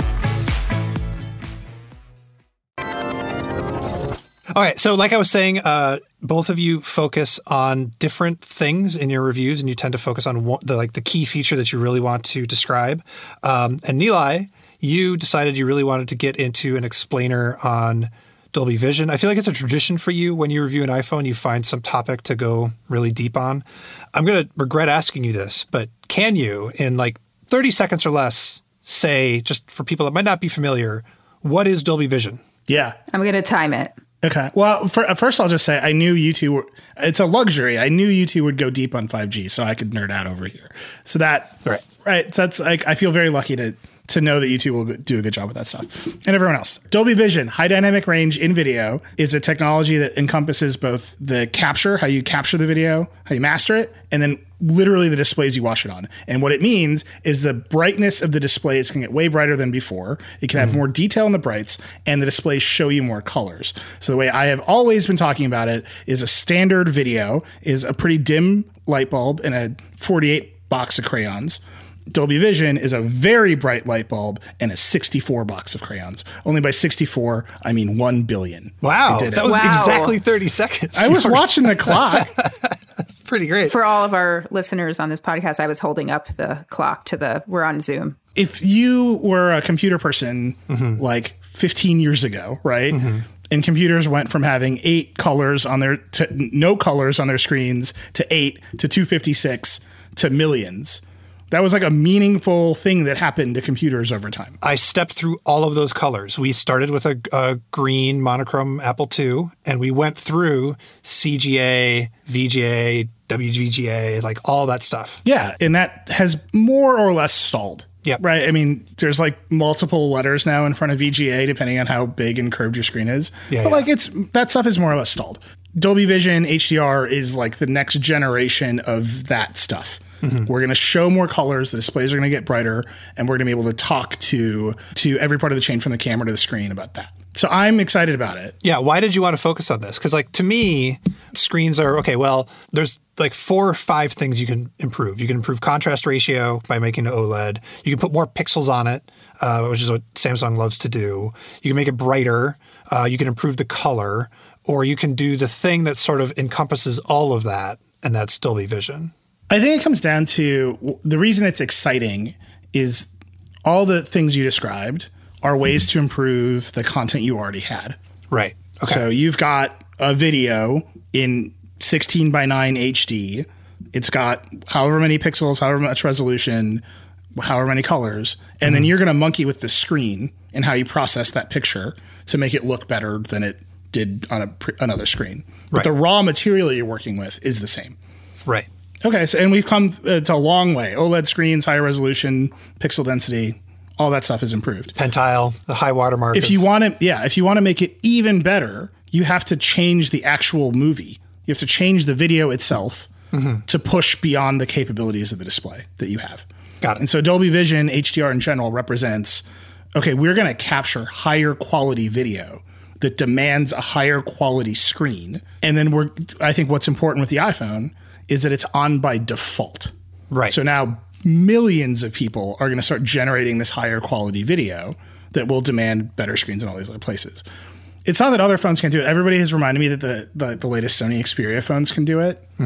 All right. So like I was saying, uh, both of you focus on different things in your reviews, and you tend to focus on one, the like the key feature that you really want to describe. Um, and Nilay, you decided you really wanted to get into an explainer on Dolby Vision. I feel like it's a tradition for you when you review an iPhone, you find some topic to go really deep on. I'm going to regret asking you this, but can you, in like thirty seconds or less, say, just for people that might not be familiar, what is Dolby Vision? Yeah. I'm going to time it. Okay. Well, for, first I'll just say I knew you two were, it's a luxury. I knew you two would go deep on five G, so I could nerd out over here. So that, right. Right. So that's like, I feel very lucky to, to know that you two will do a good job with that stuff. And everyone else. Dolby Vision, high dynamic range in video, is a technology that encompasses both the capture, how you capture the video, how you master it, and then literally the displays you watch it on. And what it means is the brightness of the displays can get way brighter than before. It can have mm-hmm. more detail in the brights, and the displays show you more colors. So the way I have always been talking about it is a standard video is a pretty dim light bulb and a forty-eight box of crayons. Dolby Vision is a very bright light bulb and a sixty-four box of crayons. Only by sixty-four, I mean one billion. Wow. That was wow. exactly thirty seconds. I was watching the clock. That's pretty great. For all of our listeners on this podcast, I was holding up the clock to the, we're on Zoom. If you were a computer person mm-hmm. like fifteen years ago, right? Mm-hmm. And computers went from having eight colors on their, to no colors on their screens to eight to two fifty-six to millions. That was like a meaningful thing that happened to computers over time. I stepped through all of those colors. We started with a, a green monochrome Apple two, and we went through C G A, V G A, W V G A, like all that stuff. Yeah, and that has more or less stalled. Yeah. Right? I mean, there's like multiple letters now in front of V G A, depending on how big and curved your screen is. Yeah, but yeah. like it's that stuff is more or less stalled. Dolby Vision H D R is like the next generation of that stuff. Mm-hmm. We're going to show more colors. The displays are going to get brighter, and we're going to be able to talk to to every part of the chain from the camera to the screen about that. So I'm excited about it. Yeah. Why did you want to focus on this? Because like to me, screens are, okay, well, there's like four or five things you can improve. You can improve contrast ratio by making it OLED. You can put more pixels on it, uh, which is what Samsung loves to do. You can make it brighter. Uh, you can improve the color, or you can do the thing that sort of encompasses all of that, and that's Dolby Vision. I think it comes down to the reason it's exciting is all the things you described are ways to improve the content you already had. Right. Okay. So you've got a video in sixteen by nine H D. It's got however many pixels, however much resolution, however many colors. And mm-hmm. then you're going to monkey with the screen and how you process that picture to make it look better than it did on a pre- another screen. But right. the raw material you're working with is the same. Right. Okay, so and we've come uh, to a long way. OLED screens, higher resolution, pixel density, all that stuff is improved. Pentile, the high watermark. If of- you want to, yeah, if you want to make it even better, you have to change the actual movie. You have to change the video itself mm-hmm. to push beyond the capabilities of the display that you have. Got it. And so Dolby Vision, H D R in general, represents, okay, we're going to capture higher quality video that demands a higher quality screen. And then we're, I think what's important with the iPhone is that it's on by default. Right. So now millions of people are going to start generating this higher quality video that will demand better screens in all these other places. It's not that other phones can't do it. Everybody has reminded me that the the, the latest Sony Xperia phones can do it. Mm-hmm.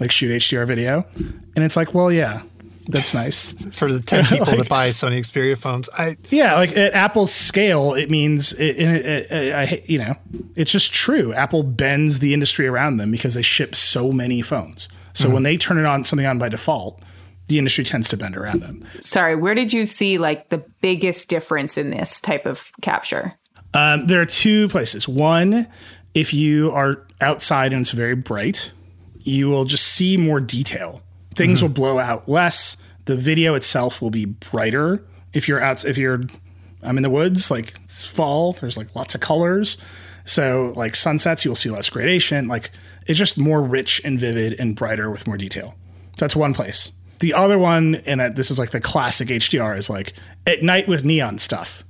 like shoot H D R video. And it's like, well, yeah, that's nice. For the ten people like, that buy Sony Xperia phones. I Yeah, like at Apple's scale, it means, it, it, it, it, I, you know, it's just true. Apple bends the industry around them because they ship so many phones. So mm-hmm. when they turn it on, something on by default, the industry tends to bend around them. Sorry, where did you see like the biggest difference in this type of capture? Um, there are two places. One, if you are outside and it's very bright, you will just see more detail. Things mm-hmm. will blow out less. The video itself will be brighter. If you're out, if you're, I'm in the woods, like it's fall, there's like lots of colors. So like sunsets, you'll see less gradation. Like it's just more rich and vivid and brighter with more detail. That's one place. The other one, and this is like the classic H D R, is like at night with neon stuff.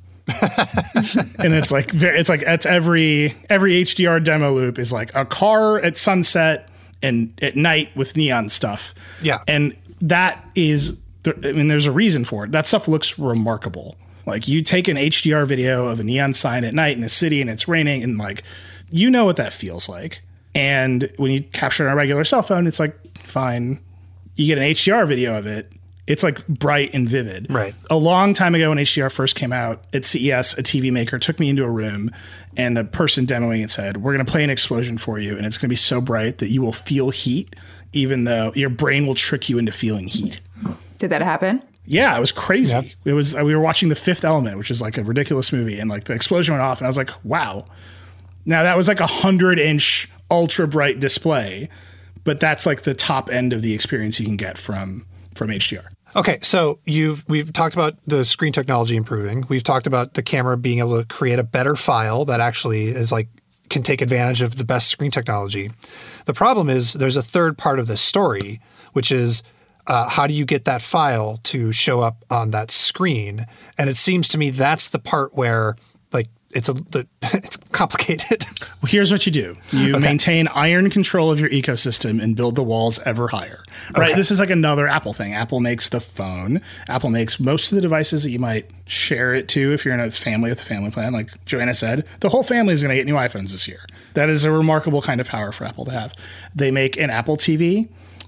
And it's like it's like it's every every H D R demo loop is like a car at sunset and at night with neon stuff. Yeah, and that is, I mean, there's a reason for it. That stuff looks remarkable. Like you take an H D R video of a neon sign at night in a city and it's raining, and like you know what that feels like. And when you capture it on a regular cell phone, it's like fine. You get an H D R video of it, it's like bright and vivid. Right. A long time ago when H D R first came out at C E S, a T V maker took me into a room and the person demoing it said, we're going to play an explosion for you. And it's going to be so bright that you will feel heat, even though your brain will trick you into feeling heat. Did that happen? Yeah, it was crazy. Yep. It was, we were watching The Fifth Element, which is like a ridiculous movie. And like the explosion went off and I was like, wow. Now that was like a hundred inch ultra bright display. But that's like the top end of the experience you can get from from H D R. Okay, so you've we've talked about the screen technology improving. We've talked about the camera being able to create a better file that actually is like can take advantage of the best screen technology. The problem is there's a third part of this story, which is uh, how do you get that file to show up on that screen? And it seems to me that's the part where like it's a the, it's complicated. Well, here's what you do. You okay. maintain iron control of your ecosystem and build the walls ever higher. Right? Okay. This is like another Apple thing. Apple makes the phone. Apple makes most of the devices that you might share it to if you're in a family with a family plan. Like Joanna said, the whole family is going to get new iPhones this year. That is a remarkable kind of power for Apple to have. They make an Apple T V.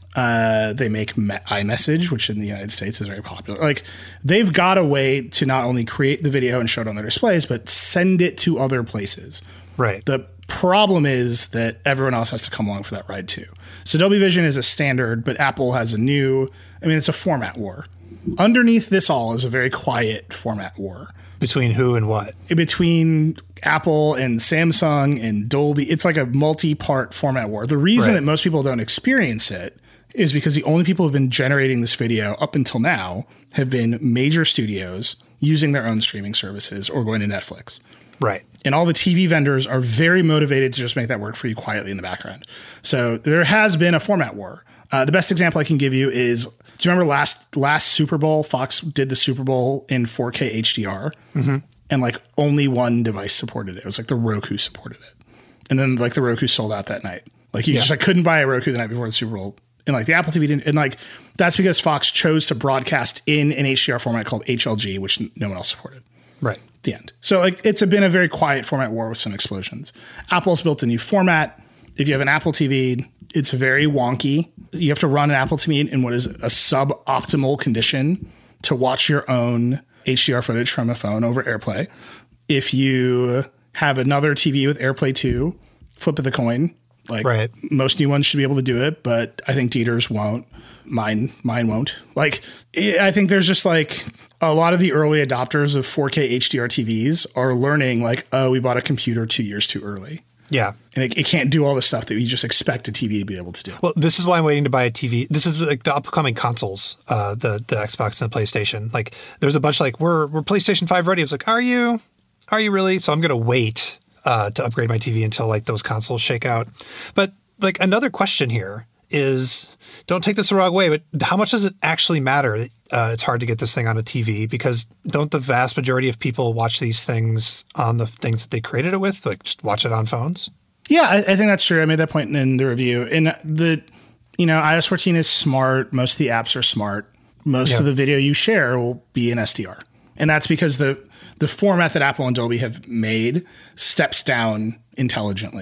Uh, they make me- iMessage, which in the United States is very popular. Like they've got a way to not only create the video and show it on their displays, but send it to other places. Right. The problem is that everyone else has to come along for that ride too. So Dolby Vision is a standard, but Apple has a new, I mean, it's a format war. Underneath this all is a very quiet format war. Between who and what? Between Apple and Samsung and Dolby. It's like a multi-part format war. The reason right. that most people don't experience it is because the only people who've been generating this video up until now have been major studios using their own streaming services or going to Netflix. Right. And all the T V vendors are very motivated to just make that work for you quietly in the background. So there has been a format war. Uh, the best example I can give you is, do you remember last last Super Bowl, Fox did the Super Bowl in four K H D R, mm-hmm. and like only one device supported it. It was like the Roku supported it. And then like the Roku sold out that night. Like you yeah. just like couldn't buy a Roku the night before the Super Bowl. And like the Apple T V didn't, and like that's because Fox chose to broadcast in an H D R format called H L G, which no one else supported. Right. The end. So like it's a, been a very quiet format war with some explosions. Apple's built a new format. If you have an Apple T V, it's very wonky. You have to run an Apple T V in what is a suboptimal condition to watch your own H D R footage from a phone over AirPlay. If you have another T V with AirPlay two, flip of the coin. Like right. most new ones should be able to do it, but I think Dieter's won't. Mine, mine won't. Like, I think there's just like a lot of the early adopters of four K H D R T Vs are learning like, oh, we bought a computer two years too early. Yeah. And it, it can't do all the stuff that we just expect a T V to be able to do. Well, this is why I'm waiting to buy a T V. This is like the upcoming consoles, uh, the the Xbox and the PlayStation. Like there's a bunch like, we're we're PlayStation five ready. I was like, are you? Are you really? So I'm going to wait uh, to upgrade my T V until like those consoles shake out. But like another question here is, don't take this the wrong way, but how much does it actually matter? Uh, it's hard to get this thing on a T V because don't the vast majority of people watch these things on the things that they created it with? Like just watch it on phones? Yeah, I, I think that's true. I made that point in the review. And the, you know, i O S fourteen is smart. Most of the apps are smart. Most yeah. of the video you share will be in S D R. And that's because the the format that Apple and Dolby have made steps down intelligently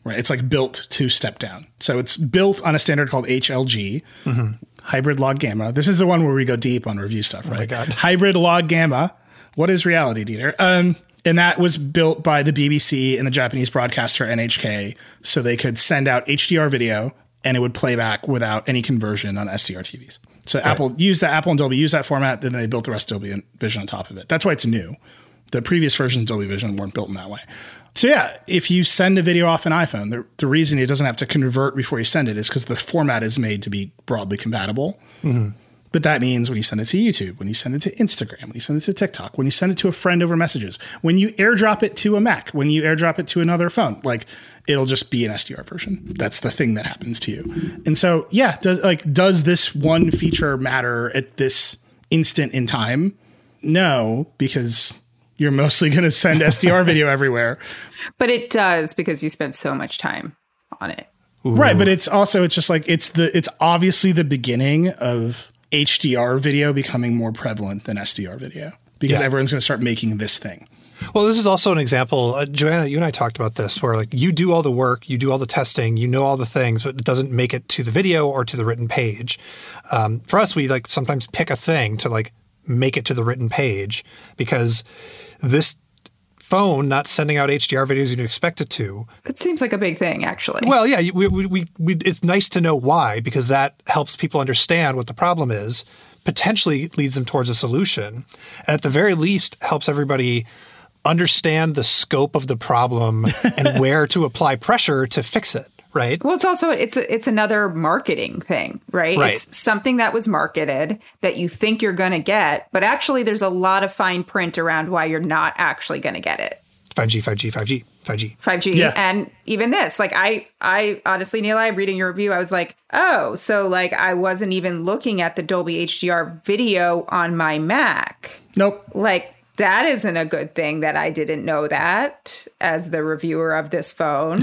right? It's like built to step down. So it's built on a standard called H L G, mm-hmm. hybrid log gamma. This is the one where we go deep on review stuff, right? Oh my God. Hybrid log gamma. What is reality, Dieter? Um, and that was built by the B B C and the Japanese broadcaster N H K, so they could send out H D R video and it would play back without any conversion on S D R T Vs. So right. Apple used that, Apple and Dolby used that format, then they built the rest of Dolby Vision on top of it. That's why it's new. The previous versions of Dolby Vision weren't built in that way. So yeah, if you send a video off an iPhone, the, the reason it doesn't have to convert before you send it is because the format is made to be broadly compatible. Mm-hmm. But that means when you send it to YouTube, when you send it to Instagram, when you send it to TikTok, when you send it to a friend over messages, when you airdrop it to a Mac, when you airdrop it to another phone, like it'll just be an S D R version. That's the thing that happens to you. And so, yeah, does like does this one feature matter at this instant in time? No, because you're mostly going to send S D R video everywhere. But it does because you spend so much time on it. Ooh. Right, but it's also it's just like it's the it's obviously the beginning of H D R video becoming more prevalent than S D R video because yeah. everyone's going to start making this thing. Well, this is also an example. Uh, Joanna, you and I talked about this where like you do all the work, you do all the testing, you know all the things, but it doesn't make it to the video or to the written page. Um, for us, we like sometimes pick a thing to like make it to the written page because this phone not sending out H D R videos you expect it to. It seems like a big thing, actually. Well, yeah, we, we, we, we, it's nice to know why because that helps people understand what the problem is, potentially leads them towards a solution, and at the very least helps everybody understand the scope of the problem and where to apply pressure to fix it. Right. Well, it's also it's a, it's another marketing thing, right? Right. It's something that was marketed that you think you're going to get, but actually there's a lot of fine print around why you're not actually going to get it. five G, five G, five G, five G. five G. Yeah. And even this, like I, I honestly, Nilay, reading your review, I was like, oh, so like I wasn't even looking at the Dolby H D R video on my Mac. Nope. Like, that isn't a good thing that I didn't know that as the reviewer of this phone.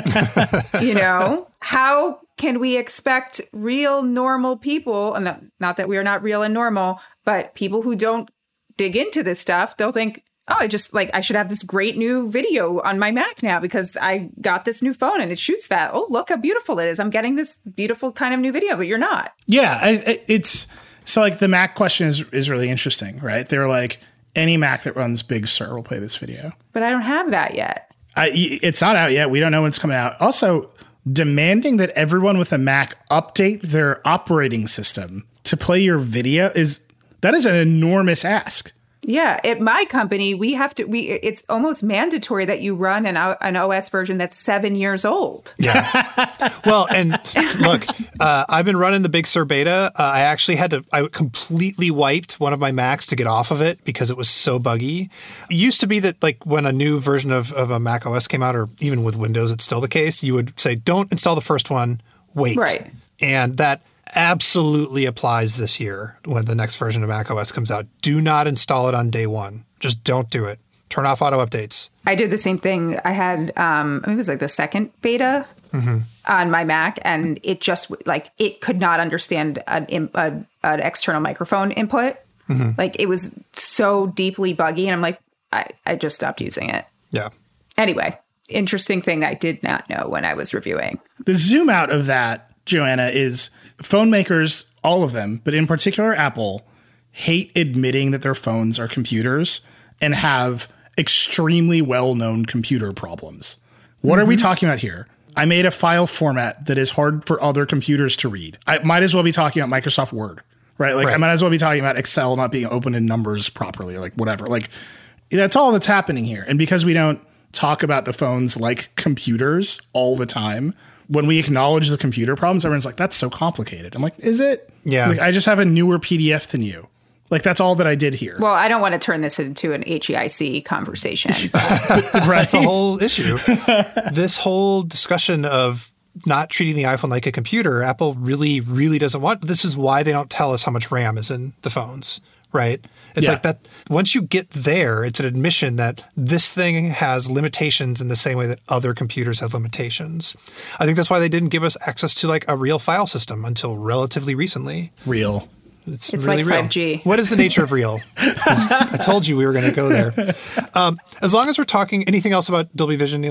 You know, how can we expect real normal people, and not, not that we are not real and normal, but people who don't dig into this stuff, they'll think, oh, I just like I should have this great new video on my Mac now because I got this new phone and it shoots that. Oh, look how beautiful it is. I'm getting this beautiful kind of new video, but you're not. Yeah, I, it's so like the Mac question is, is really interesting, right? They're like, any Mac that runs Big Sur will play this video. But I don't have that yet. I, it's not out yet. We don't know when it's coming out. Also, demanding that everyone with a Mac update their operating system to play your video is that is an enormous ask. Yeah, at my company, we have to. We it's almost mandatory that you run an an O S version that's seven years old. Yeah. Well, and look, uh, I've been running the Big Sur beta. Uh, I actually had to. I completely wiped one of my Macs to get off of it because it was so buggy. It used to be that like when a new version of, of a Mac O S came out, or even with Windows, it's still the case. You would say, "Don't install the first one. Wait." Right. And that absolutely applies this year when the next version of macOS comes out. Do not install it on day one. Just don't do it. Turn off auto updates. I did the same thing. I had, um, I mean, it was like the second beta mm-hmm. on my Mac, and it just like it could not understand an, a, an external microphone input. Mm-hmm. Like it was so deeply buggy, and I'm like, I, I just stopped using it. Yeah. Anyway, interesting thing I did not know when I was reviewing. The zoom out of that, Joanna, is phone makers, all of them, but in particular Apple, hate admitting that their phones are computers and have extremely well-known computer problems. What mm-hmm. are we talking about here? I made a file format that is hard for other computers to read. I might as well be talking about Microsoft Word, right? Like right. I might as well be talking about Excel not being opened in numbers properly or like whatever. Like that's all that's happening here. And because we don't talk about the phones like computers all the time, when we acknowledge the computer problems, everyone's like, that's so complicated. I'm like, is it? Yeah. Like, I just have a newer P D F than you. Like, that's all that I did here. Well, I don't want to turn this into an H E I C conversation. Right. That's a whole issue. This whole discussion of not treating the iPhone like a computer, Apple really, really doesn't want. This is why they don't tell us how much RAM is in the phones, right? It's yeah. like that. Once you get there, it's an admission that this thing has limitations in the same way that other computers have limitations. I think that's why they didn't give us access to like a real file system until relatively recently. Real. It's, it's really like real. five G. What is the nature of real? I told you we were going to go there. Um, as long as we're talking anything else about Dolby Vision, Eli?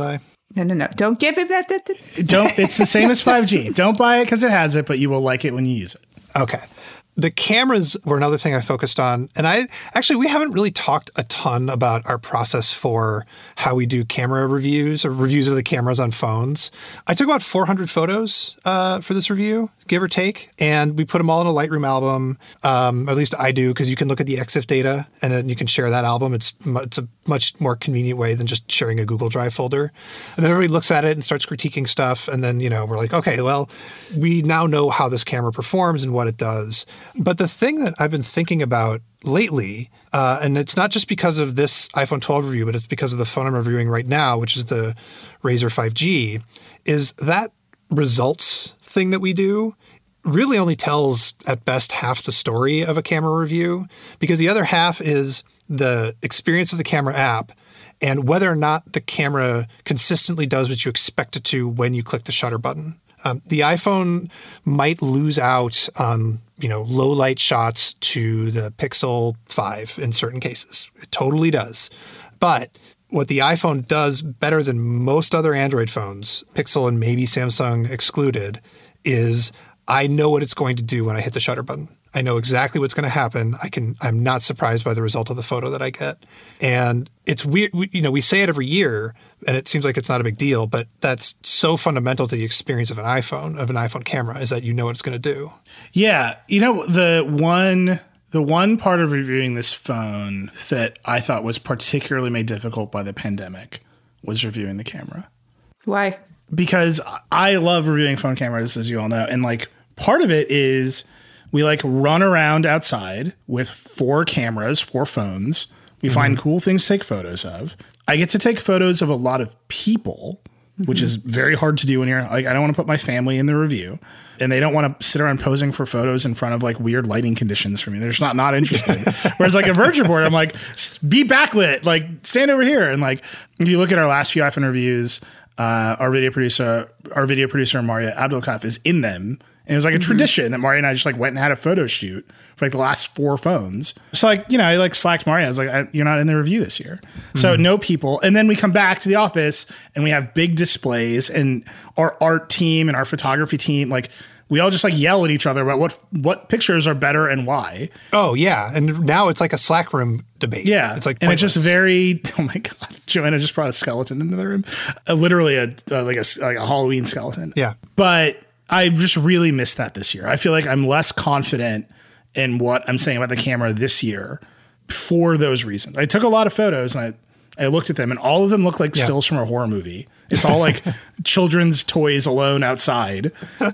No, no, no. Don't give it that. that, that. Don't. It's the same as five G. Don't buy it because it has it, but you will like it when you use it. Okay. The cameras were another thing I focused on. And I actually, we haven't really talked a ton about our process for how we do camera reviews or reviews of the cameras on phones. I took about four hundred photos uh, for this review, give or take, and we put them all in a Lightroom album. Um, or at least I do, because you can look at the EXIF data and then you can share that album. It's, it's a much more convenient way than just sharing a Google Drive folder. And then everybody looks at it and starts critiquing stuff. And then, you know, we're like, okay, well, we now know how this camera performs and what it does. But the thing that I've been thinking about lately, uh, and it's not just because of this iPhone twelve review, but it's because of the phone I'm reviewing right now, which is the Razr five G, is that results thing that we do really only tells at best half the story of a camera review, because the other half is the experience of the camera app and whether or not the camera consistently does what you expect it to when you click the shutter button. Um, the iPhone might lose out on, you know, low light shots to the Pixel five in certain cases. It totally does. But what the iPhone does better than most other Android phones, Pixel and maybe Samsung excluded, is I know what it's going to do when I hit the shutter button. I know exactly what's going to happen. I can, I'm not surprised by the result of the photo that I get. And it's weird. We, you know, we say it every year and it seems like it's not a big deal, but that's so fundamental to the experience of an iPhone, of an iPhone camera, is that you know what it's going to do. Yeah. You know, the one, the one part of reviewing this phone that I thought was particularly made difficult by the pandemic was reviewing the camera. Why? Because I love reviewing phone cameras, as you all know. And like part of it is we like run around outside with four cameras, four phones. We mm-hmm. find cool things to take photos of. I get to take photos of a lot of people, mm-hmm. which is very hard to do when you're like, I don't want to put my family in the review and they don't want to sit around posing for photos in front of like weird lighting conditions for me. They're just not, not interested. Whereas like a Virgin board, I'm like, be backlit, like stand over here. And like, if you look at our last few iPhone reviews, uh, our video producer, our video producer, Maria Abdelkaf, is in them. And it was like a mm-hmm. tradition that Maria and I just like went and had a photo shoot for like the last four phones. So like, you know, I like slacked Maria. I was like, I, you're not in the review this year. Mm-hmm. So no people. And then we come back to the office and we have big displays and our art team and our photography team, like we all just like yell at each other about what, what pictures are better and why. Oh yeah. And now it's like a Slack room debate. Yeah. It's like, and it's just very, oh my God, Joanna just brought a skeleton into the room. Uh, literally a, uh, like a, like a Halloween skeleton. Yeah. But I just really missed that this year. I feel like I'm less confident in what I'm saying about the camera this year for those reasons. I took a lot of photos and I, I looked at them and all of them look like yeah. stills from a horror movie. It's all like children's toys alone outside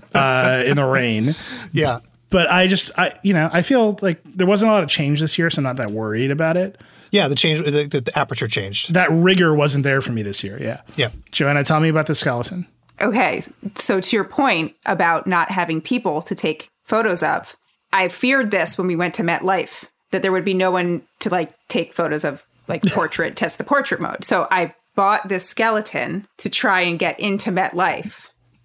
uh, in the rain. Yeah. But I just, I you know, I feel like there wasn't a lot of change this year, so I'm not that worried about it. Yeah, the change, the, the aperture changed. That rigor wasn't there for me this year. Yeah. Yeah. Joanna, tell me about the skeleton. Okay, so to your point about not having people to take photos of, I feared this when we went to MetLife, that there would be no one to like take photos of like portrait, test the portrait mode. So I bought this skeleton to try and get into MetLife.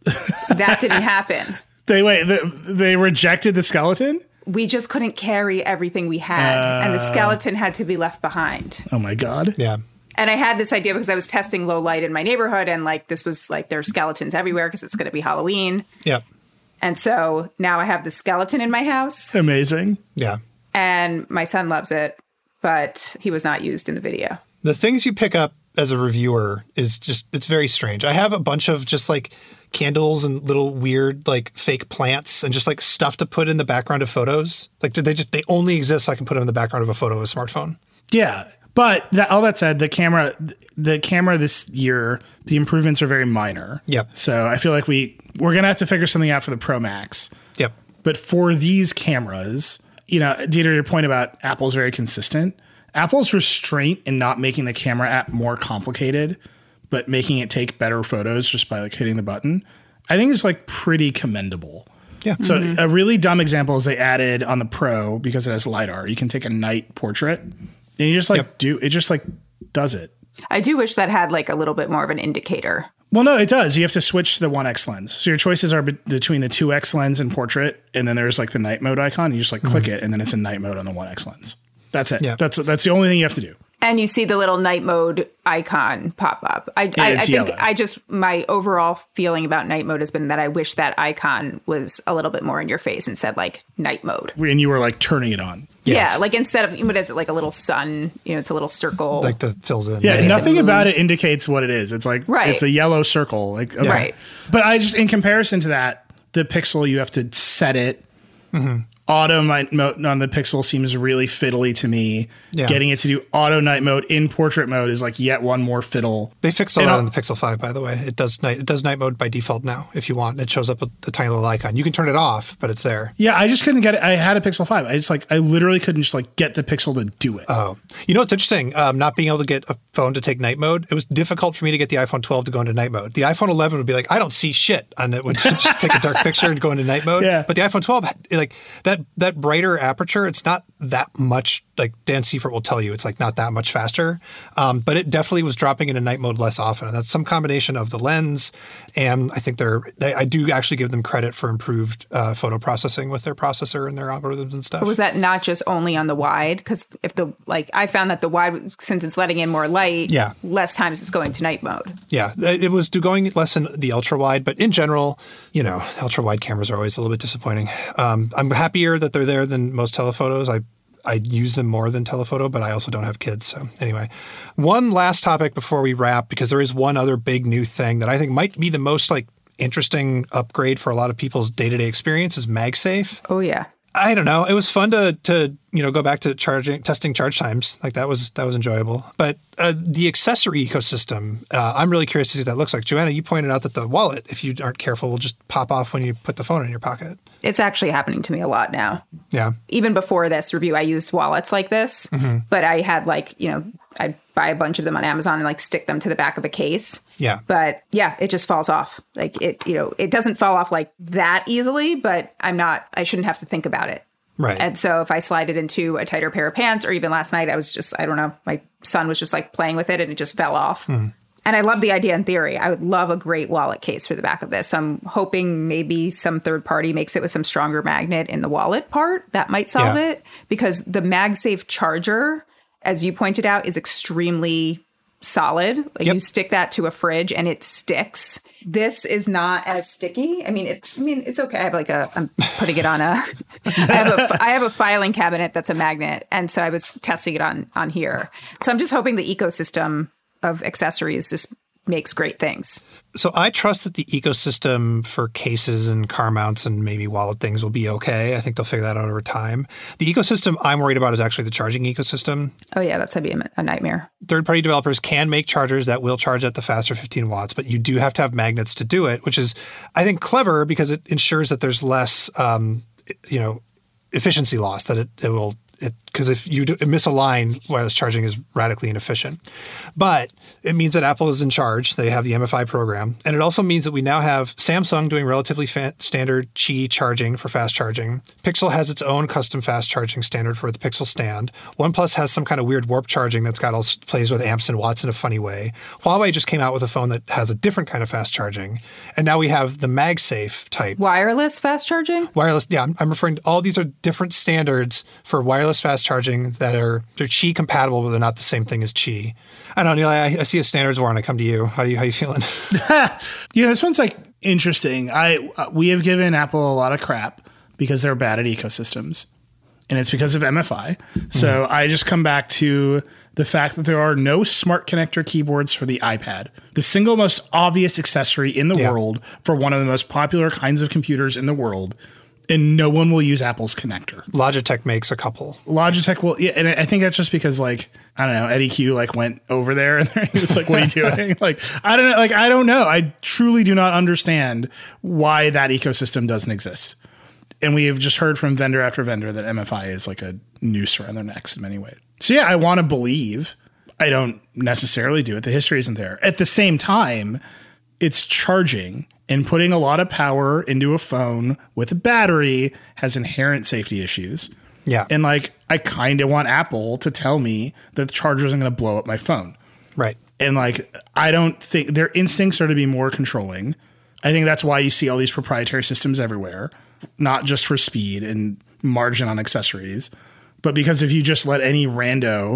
That didn't happen. They wait, they, they rejected the skeleton? We just couldn't carry everything we had, uh, and the skeleton had to be left behind. Oh my God. Yeah. And I had this idea because I was testing low light in my neighborhood and like this was like there's skeletons everywhere because it's going to be Halloween. Yeah. And so now I have the skeleton in my house. Amazing. Yeah. And my son loves it, but he was not used in the video. The things you pick up as a reviewer is just, it's very strange. I have a bunch of just like candles and little weird like fake plants and just like stuff to put in the background of photos. Like they just, they only exist so I can put them in the background of a photo of a smartphone. Yeah. But that, all that said, the camera, the camera this year, the improvements are very minor. Yep. So I feel like we we're gonna have to figure something out for the Pro Max. Yep. But for these cameras, you know, Dieter, your point about Apple's very consistent. Apple's restraint in not making the camera app more complicated, but making it take better photos just by like hitting the button, I think is like pretty commendable. Yeah. So mm-hmm. a really dumb example is they added on the Pro, because it has LiDAR, you can take a night portrait. And you just like yep. do it, just like does it. I do wish that had like a little bit more of an indicator. Well, no, it does. You have to switch to the one X lens. So your choices are be- between the two X lens and portrait. And then there's like the night mode icon. You just like mm-hmm. click it and then it's in night mode on the one X lens. That's it. Yeah. That's that's the only thing you have to do. And you see the little night mode icon pop up. I, I, I think yellow. I just, my overall feeling about night mode has been that I wish that icon was a little bit more in your face and said like night mode. And you were like turning it on. Yes. Yeah, like instead of, what is it, like a little sun, you know, it's a little circle. Like the fills in. Yeah, nothing about it indicates what it is. It's like, right. It's a yellow circle. Like, okay. Right. But I just, in comparison to that, the Pixel, you have to set it. Mm-hmm. Auto night mode on the Pixel seems really fiddly to me. Yeah. Getting it to do auto night mode in portrait mode is like yet one more fiddle. They fixed all that on the Pixel five, by the way. It does night it does night mode by default now if you want. It shows up a, a tiny little icon. You can turn it off, but it's there. Yeah, I just couldn't get it. I had a Pixel five. I just like I literally couldn't just like get the Pixel to do it. Oh, you know what's interesting? Um, not being able to get a phone to take night mode. It was difficult for me to get the iPhone twelve to go into night mode. The iPhone eleven would be like, I don't see shit, and it would just take a dark picture and go into night mode. Yeah. But the iPhone twelve, like that that brighter aperture, it's not that much. Like Dan Seifert will tell you, it's like not that much faster, um, but it definitely was dropping into night mode less often. And that's some combination of the lens, and I think they're. They, I do actually give them credit for improved uh, photo processing with their processor and their algorithms and stuff. But was that not just only on the wide? Because if the like, I found that the wide, since it's letting in more light, yeah. less times it's going to night mode. Yeah, it was going less in the ultra wide, but in general, you know, ultra wide cameras are always a little bit disappointing. Um, I'm happier that they're there than most telephotos. I I use them more than telephoto, but I also don't have kids. So anyway, one last topic before we wrap, because there is one other big new thing that I think might be the most like interesting upgrade for a lot of people's day-to-day experience is MagSafe. Oh, yeah. I don't know. It was fun to to you know go back to charging, testing charge times. Like that was that was enjoyable. But uh, the accessory ecosystem, uh, I'm really curious to see what that looks like. Joanna, you pointed out that the wallet, if you aren't careful, will just pop off when you put the phone in your pocket. It's actually happening to me a lot now. Yeah. Even before this review, I used wallets like this, mm-hmm. but I had like you know I'd buy a bunch of them on Amazon and like stick them to the back of a case. Yeah. But yeah, it just falls off. Like it, you know, it doesn't fall off like that easily, but I'm not, I shouldn't have to think about it. Right. And so if I slide it into a tighter pair of pants, or even last night, I was just, I don't know, my son was just like playing with it and it just fell off. Mm. And I love the idea in theory. I would love a great wallet case for the back of this. So I'm hoping maybe some third party makes it with some stronger magnet in the wallet part. That might solve yeah. it, because the MagSafe charger, as you pointed out, is extremely solid. Like yep. You stick that to a fridge and it sticks. This is not as sticky. I mean, it's. I mean, it's okay. I have like a. I'm putting it on a. I have a. I have a filing cabinet that's a magnet, and so I was testing it on on here. So I'm just hoping the ecosystem of accessories just makes great things. So I trust that the ecosystem for cases and car mounts and maybe wallet things will be okay. I think they'll figure that out over time. The ecosystem I'm worried about is actually the charging ecosystem. Oh, yeah, that's going to be a nightmare. Third-party developers can make chargers that will charge at the faster fifteen watts, but you do have to have magnets to do it, which is, I think, clever because it ensures that there's less, um, you know, efficiency loss, that it, it will because if you do, misalign wireless charging is radically inefficient. But it means that Apple is in charge. They have the M F I program. And it also means that we now have Samsung doing relatively fa- standard Qi charging for fast charging. Pixel has its own custom fast charging standard for the Pixel Stand. OnePlus has some kind of weird warp charging that's got all plays with amps and watts in a funny way. Huawei just came out with a phone that has a different kind of fast charging. And now we have the MagSafe type. Wireless fast charging? Wireless, yeah. I'm, I'm referring to all these are different standards for wireless fast charging that are they're Qi compatible, but they're not the same thing as Qi. I don't know, Neil. I, I see a standards war and I come to you. How do you how you feeling? Yeah, this one's like interesting. I uh, we have given Apple a lot of crap because they're bad at ecosystems, and it's because of M F I. So mm. I just come back to the fact that there are no smart connector keyboards for the iPad, the single most obvious accessory in the yeah. world for one of the most popular kinds of computers in the world. And no one will use Apple's connector. Logitech makes a couple. Logitech will, yeah, and I think that's just because, like, I don't know, Eddie Q like went over there and he was like, "What are you doing?" Like, I don't know, like I don't know. I truly do not understand why that ecosystem doesn't exist. And we have just heard from vendor after vendor that M F I is like a noose around their necks in many ways. So yeah, I want to believe. I don't necessarily do it. The history isn't there. At the same time, it's charging. And putting a lot of power into a phone with a battery has inherent safety issues. Yeah. And like, I kind of want Apple to tell me that the charger isn't going to blow up my phone. Right. And like, I don't think their instincts are to be more controlling. I think that's why you see all these proprietary systems everywhere, not just for speed and margin on accessories, but because if you just let any rando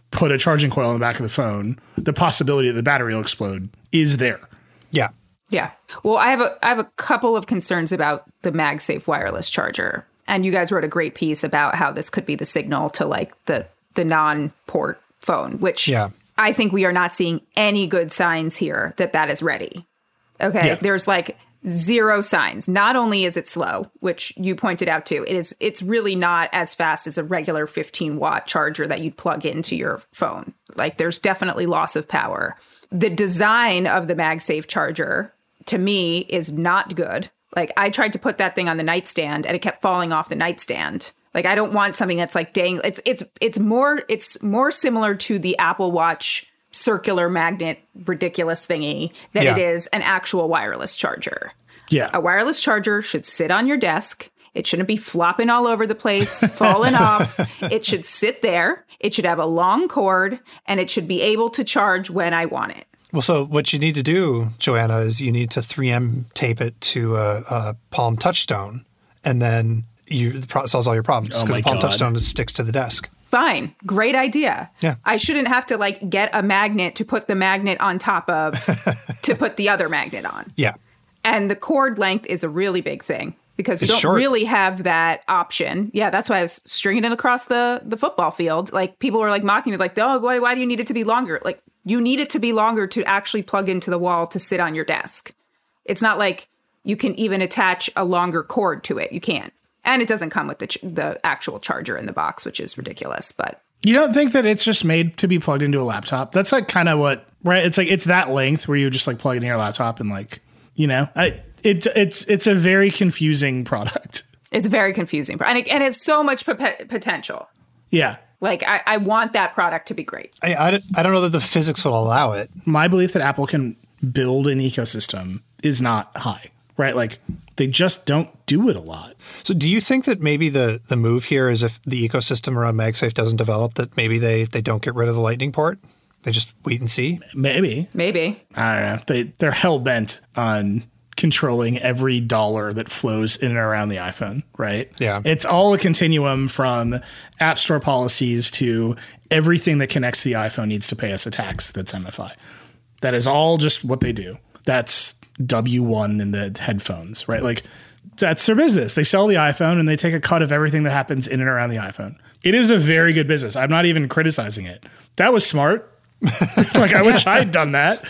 put a charging coil on the back of the phone, the possibility that the battery will explode is there. Yeah. Yeah. Well, I have a I have a couple of concerns about the MagSafe wireless charger. And you guys wrote a great piece about how this could be the signal to like the the non-port phone, which yeah. I think we are not seeing any good signs here that that is ready. Okay. Yeah. There's like zero signs. Not only is it slow, which you pointed out too, it is it's really not as fast as a regular fifteen watt charger that you'd plug into your phone. Like there's definitely loss of power. The design of the MagSafe charger to me is not good. Like I tried to put that thing on the nightstand and it kept falling off the nightstand. Like I don't want something that's like dang. It's it's it's more it's more similar to the Apple Watch circular magnet ridiculous thingy than yeah. it is an actual wireless charger. Yeah, a wireless charger should sit on your desk. It shouldn't be flopping all over the place, falling off. It should sit there. It should have a long cord, and it should be able to charge when I want it. Well, so what you need to do, Joanna, is you need to three M tape it to a, a Palm Touchstone, and then you it solves all your problems because oh the Palm God. Touchstone sticks to the desk. Fine. Great idea. Yeah. I shouldn't have to like get a magnet to put the magnet on top of to put the other magnet on. Yeah. And the cord length is a really big thing because you It's don't short. really have that option. Yeah, that's why I was stringing it across the, the football field. Like people were like mocking me like, oh, why, why do you need it to be longer? Like you need it to be longer to actually plug into the wall to sit on your desk. It's not like you can even attach a longer cord to it. You can't. And it doesn't come with the ch- the actual charger in the box, which is ridiculous. But you don't think that it's just made to be plugged into a laptop? That's like kind of what, right? It's like it's that length where you just like plug it in your laptop and like, you know, I it it's it's a very confusing product. It's very confusing, and it, and it's so much p- potential. Yeah. Like I, I want that product to be great. I, I, I don't know that the physics will allow it. My belief that Apple can build an ecosystem is not high, right? Like they just don't do it a lot. So do you think that maybe the, the move here is if the ecosystem around MagSafe doesn't develop, that maybe they, they don't get rid of the Lightning port? They just wait and see? Maybe. Maybe. I don't know. They, they're hell-bent on controlling every dollar that flows in and around the iPhone, right? Yeah. It's all a continuum from App Store policies to everything that connects to the iPhone needs to pay us a tax that's M F I. That is all just what they do. That's W one in the headphones, right? Like, that's their business. They sell the iPhone and they take a cut of everything that happens in and around the iPhone. It is a very good business. I'm not even criticizing it. That was smart. Like, I wish I had done that.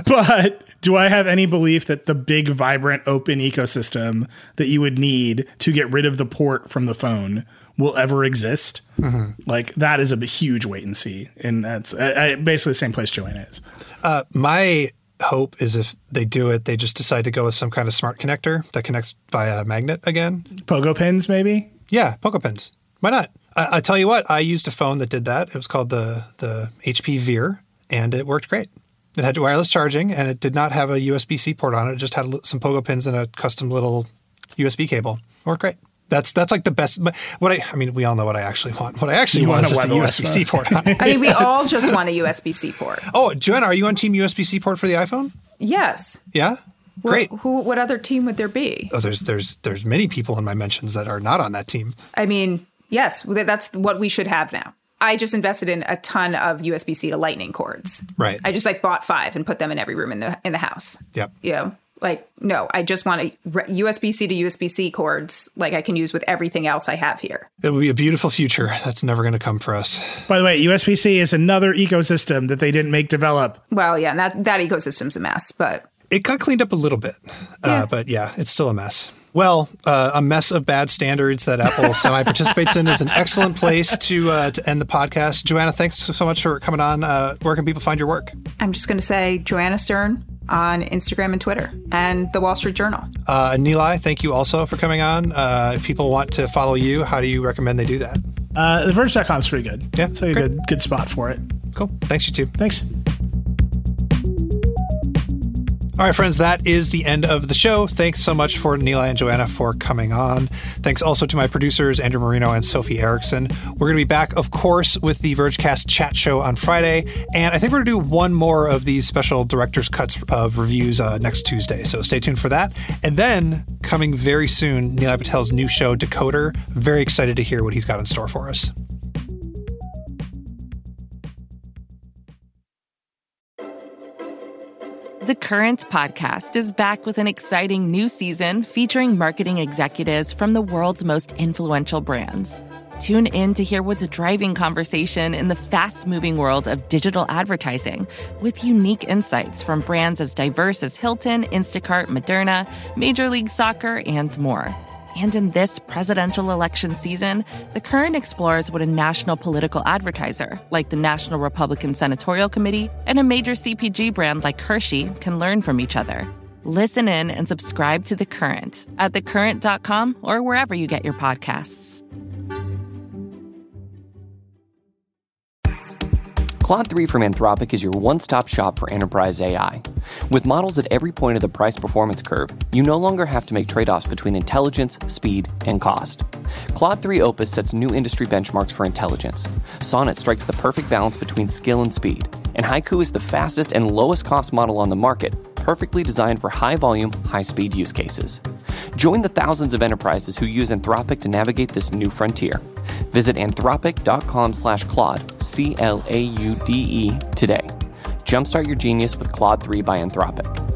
But do I have any belief that the big, vibrant, open ecosystem that you would need to get rid of the port from the phone will ever exist? Mm-hmm. Like, that is a huge wait and see. And that's I, I, basically the same place Joanna is. Uh, my hope is if they do it, they just decide to go with some kind of smart connector that connects via magnet again. Pogo pins, maybe? Yeah, Pogo pins. Why not? I, I tell you what, I used a phone that did that. It was called the the H P Veer, and it worked great. It had wireless charging, and it did not have a U S B C port on it. It just had some Pogo pins and a custom little U S B cable. It worked great. That's that's like the best. But what I I mean, we all know what I actually want. What I actually You want, want is a just a U S B C port on it. I mean, we all just want a U S B C port. Oh, Joanna, are you on Team U S B C port for the iPhone? Yes. Yeah? Well, Great. Who? What other team would there be? Oh, there's there's there's many people in my mentions that are not on that team. I mean, yes, that's what we should have now. I just invested in a ton of U S B C to Lightning cords. Right. I just like bought five and put them in every room in the in the house. Yep. You know, like no, I just want a U S B C to U S B C cords like I can use with everything else I have here. It will be a beautiful future. That's never going to come for us. By the way, U S B C is another ecosystem that they didn't make develop. Well, yeah, and that that ecosystem's a mess, but it got cleaned up a little bit. Yeah. Uh, but yeah, it's still a mess. Well, uh, a mess of bad standards that Apple semi-participates in is an excellent place to uh, to end the podcast. Joanna, thanks so much for coming on. Uh, where can people find your work? I'm just going to say Joanna Stern on Instagram and Twitter, and the Wall Street Journal. Uh, Nilay, thank you also for coming on. Uh, if people want to follow you, how do you recommend they do that? Uh, the verge dot com is pretty good. Yeah, it's a great. good good spot for it. Cool. Thanks, you too. Thanks. All right, friends, that is the end of the show. Thanks so much for Nilay and Joanna for coming on. Thanks also to my producers, Andrew Marino and Sophie Erickson. We're going to be back, of course, with the Vergecast chat show on Friday. And I think we're going to do one more of these special director's cuts of reviews uh, next Tuesday. So stay tuned for that. And then coming very soon, Nilay Patel's new show, Decoder. Very excited to hear what he's got in store for us. The Current podcast is back with an exciting new season featuring marketing executives from the world's most influential brands. Tune in to hear what's driving conversation in the fast-moving world of digital advertising with unique insights from brands as diverse as Hilton, Instacart, Moderna, Major League Soccer, and more. And in this presidential election season, The Current explores what a national political advertiser, like the National Republican Senatorial Committee, and a major C P G brand like Hershey can learn from each other. Listen in and subscribe to The Current at the current dot com or wherever you get your podcasts. Claude three from Anthropic is your one-stop shop for enterprise A I. With models at every point of the price-performance curve, you no longer have to make trade-offs between intelligence, speed, and cost. Claude three Opus sets new industry benchmarks for intelligence. Sonnet strikes the perfect balance between skill and speed. And Haiku is the fastest and lowest-cost model on the market, perfectly designed for high-volume, high-speed use cases. Join the thousands of enterprises who use Anthropic to navigate this new frontier. Visit anthropic.com slash Claude, C L A U D E, today. Jumpstart your genius with Claude three by Anthropic.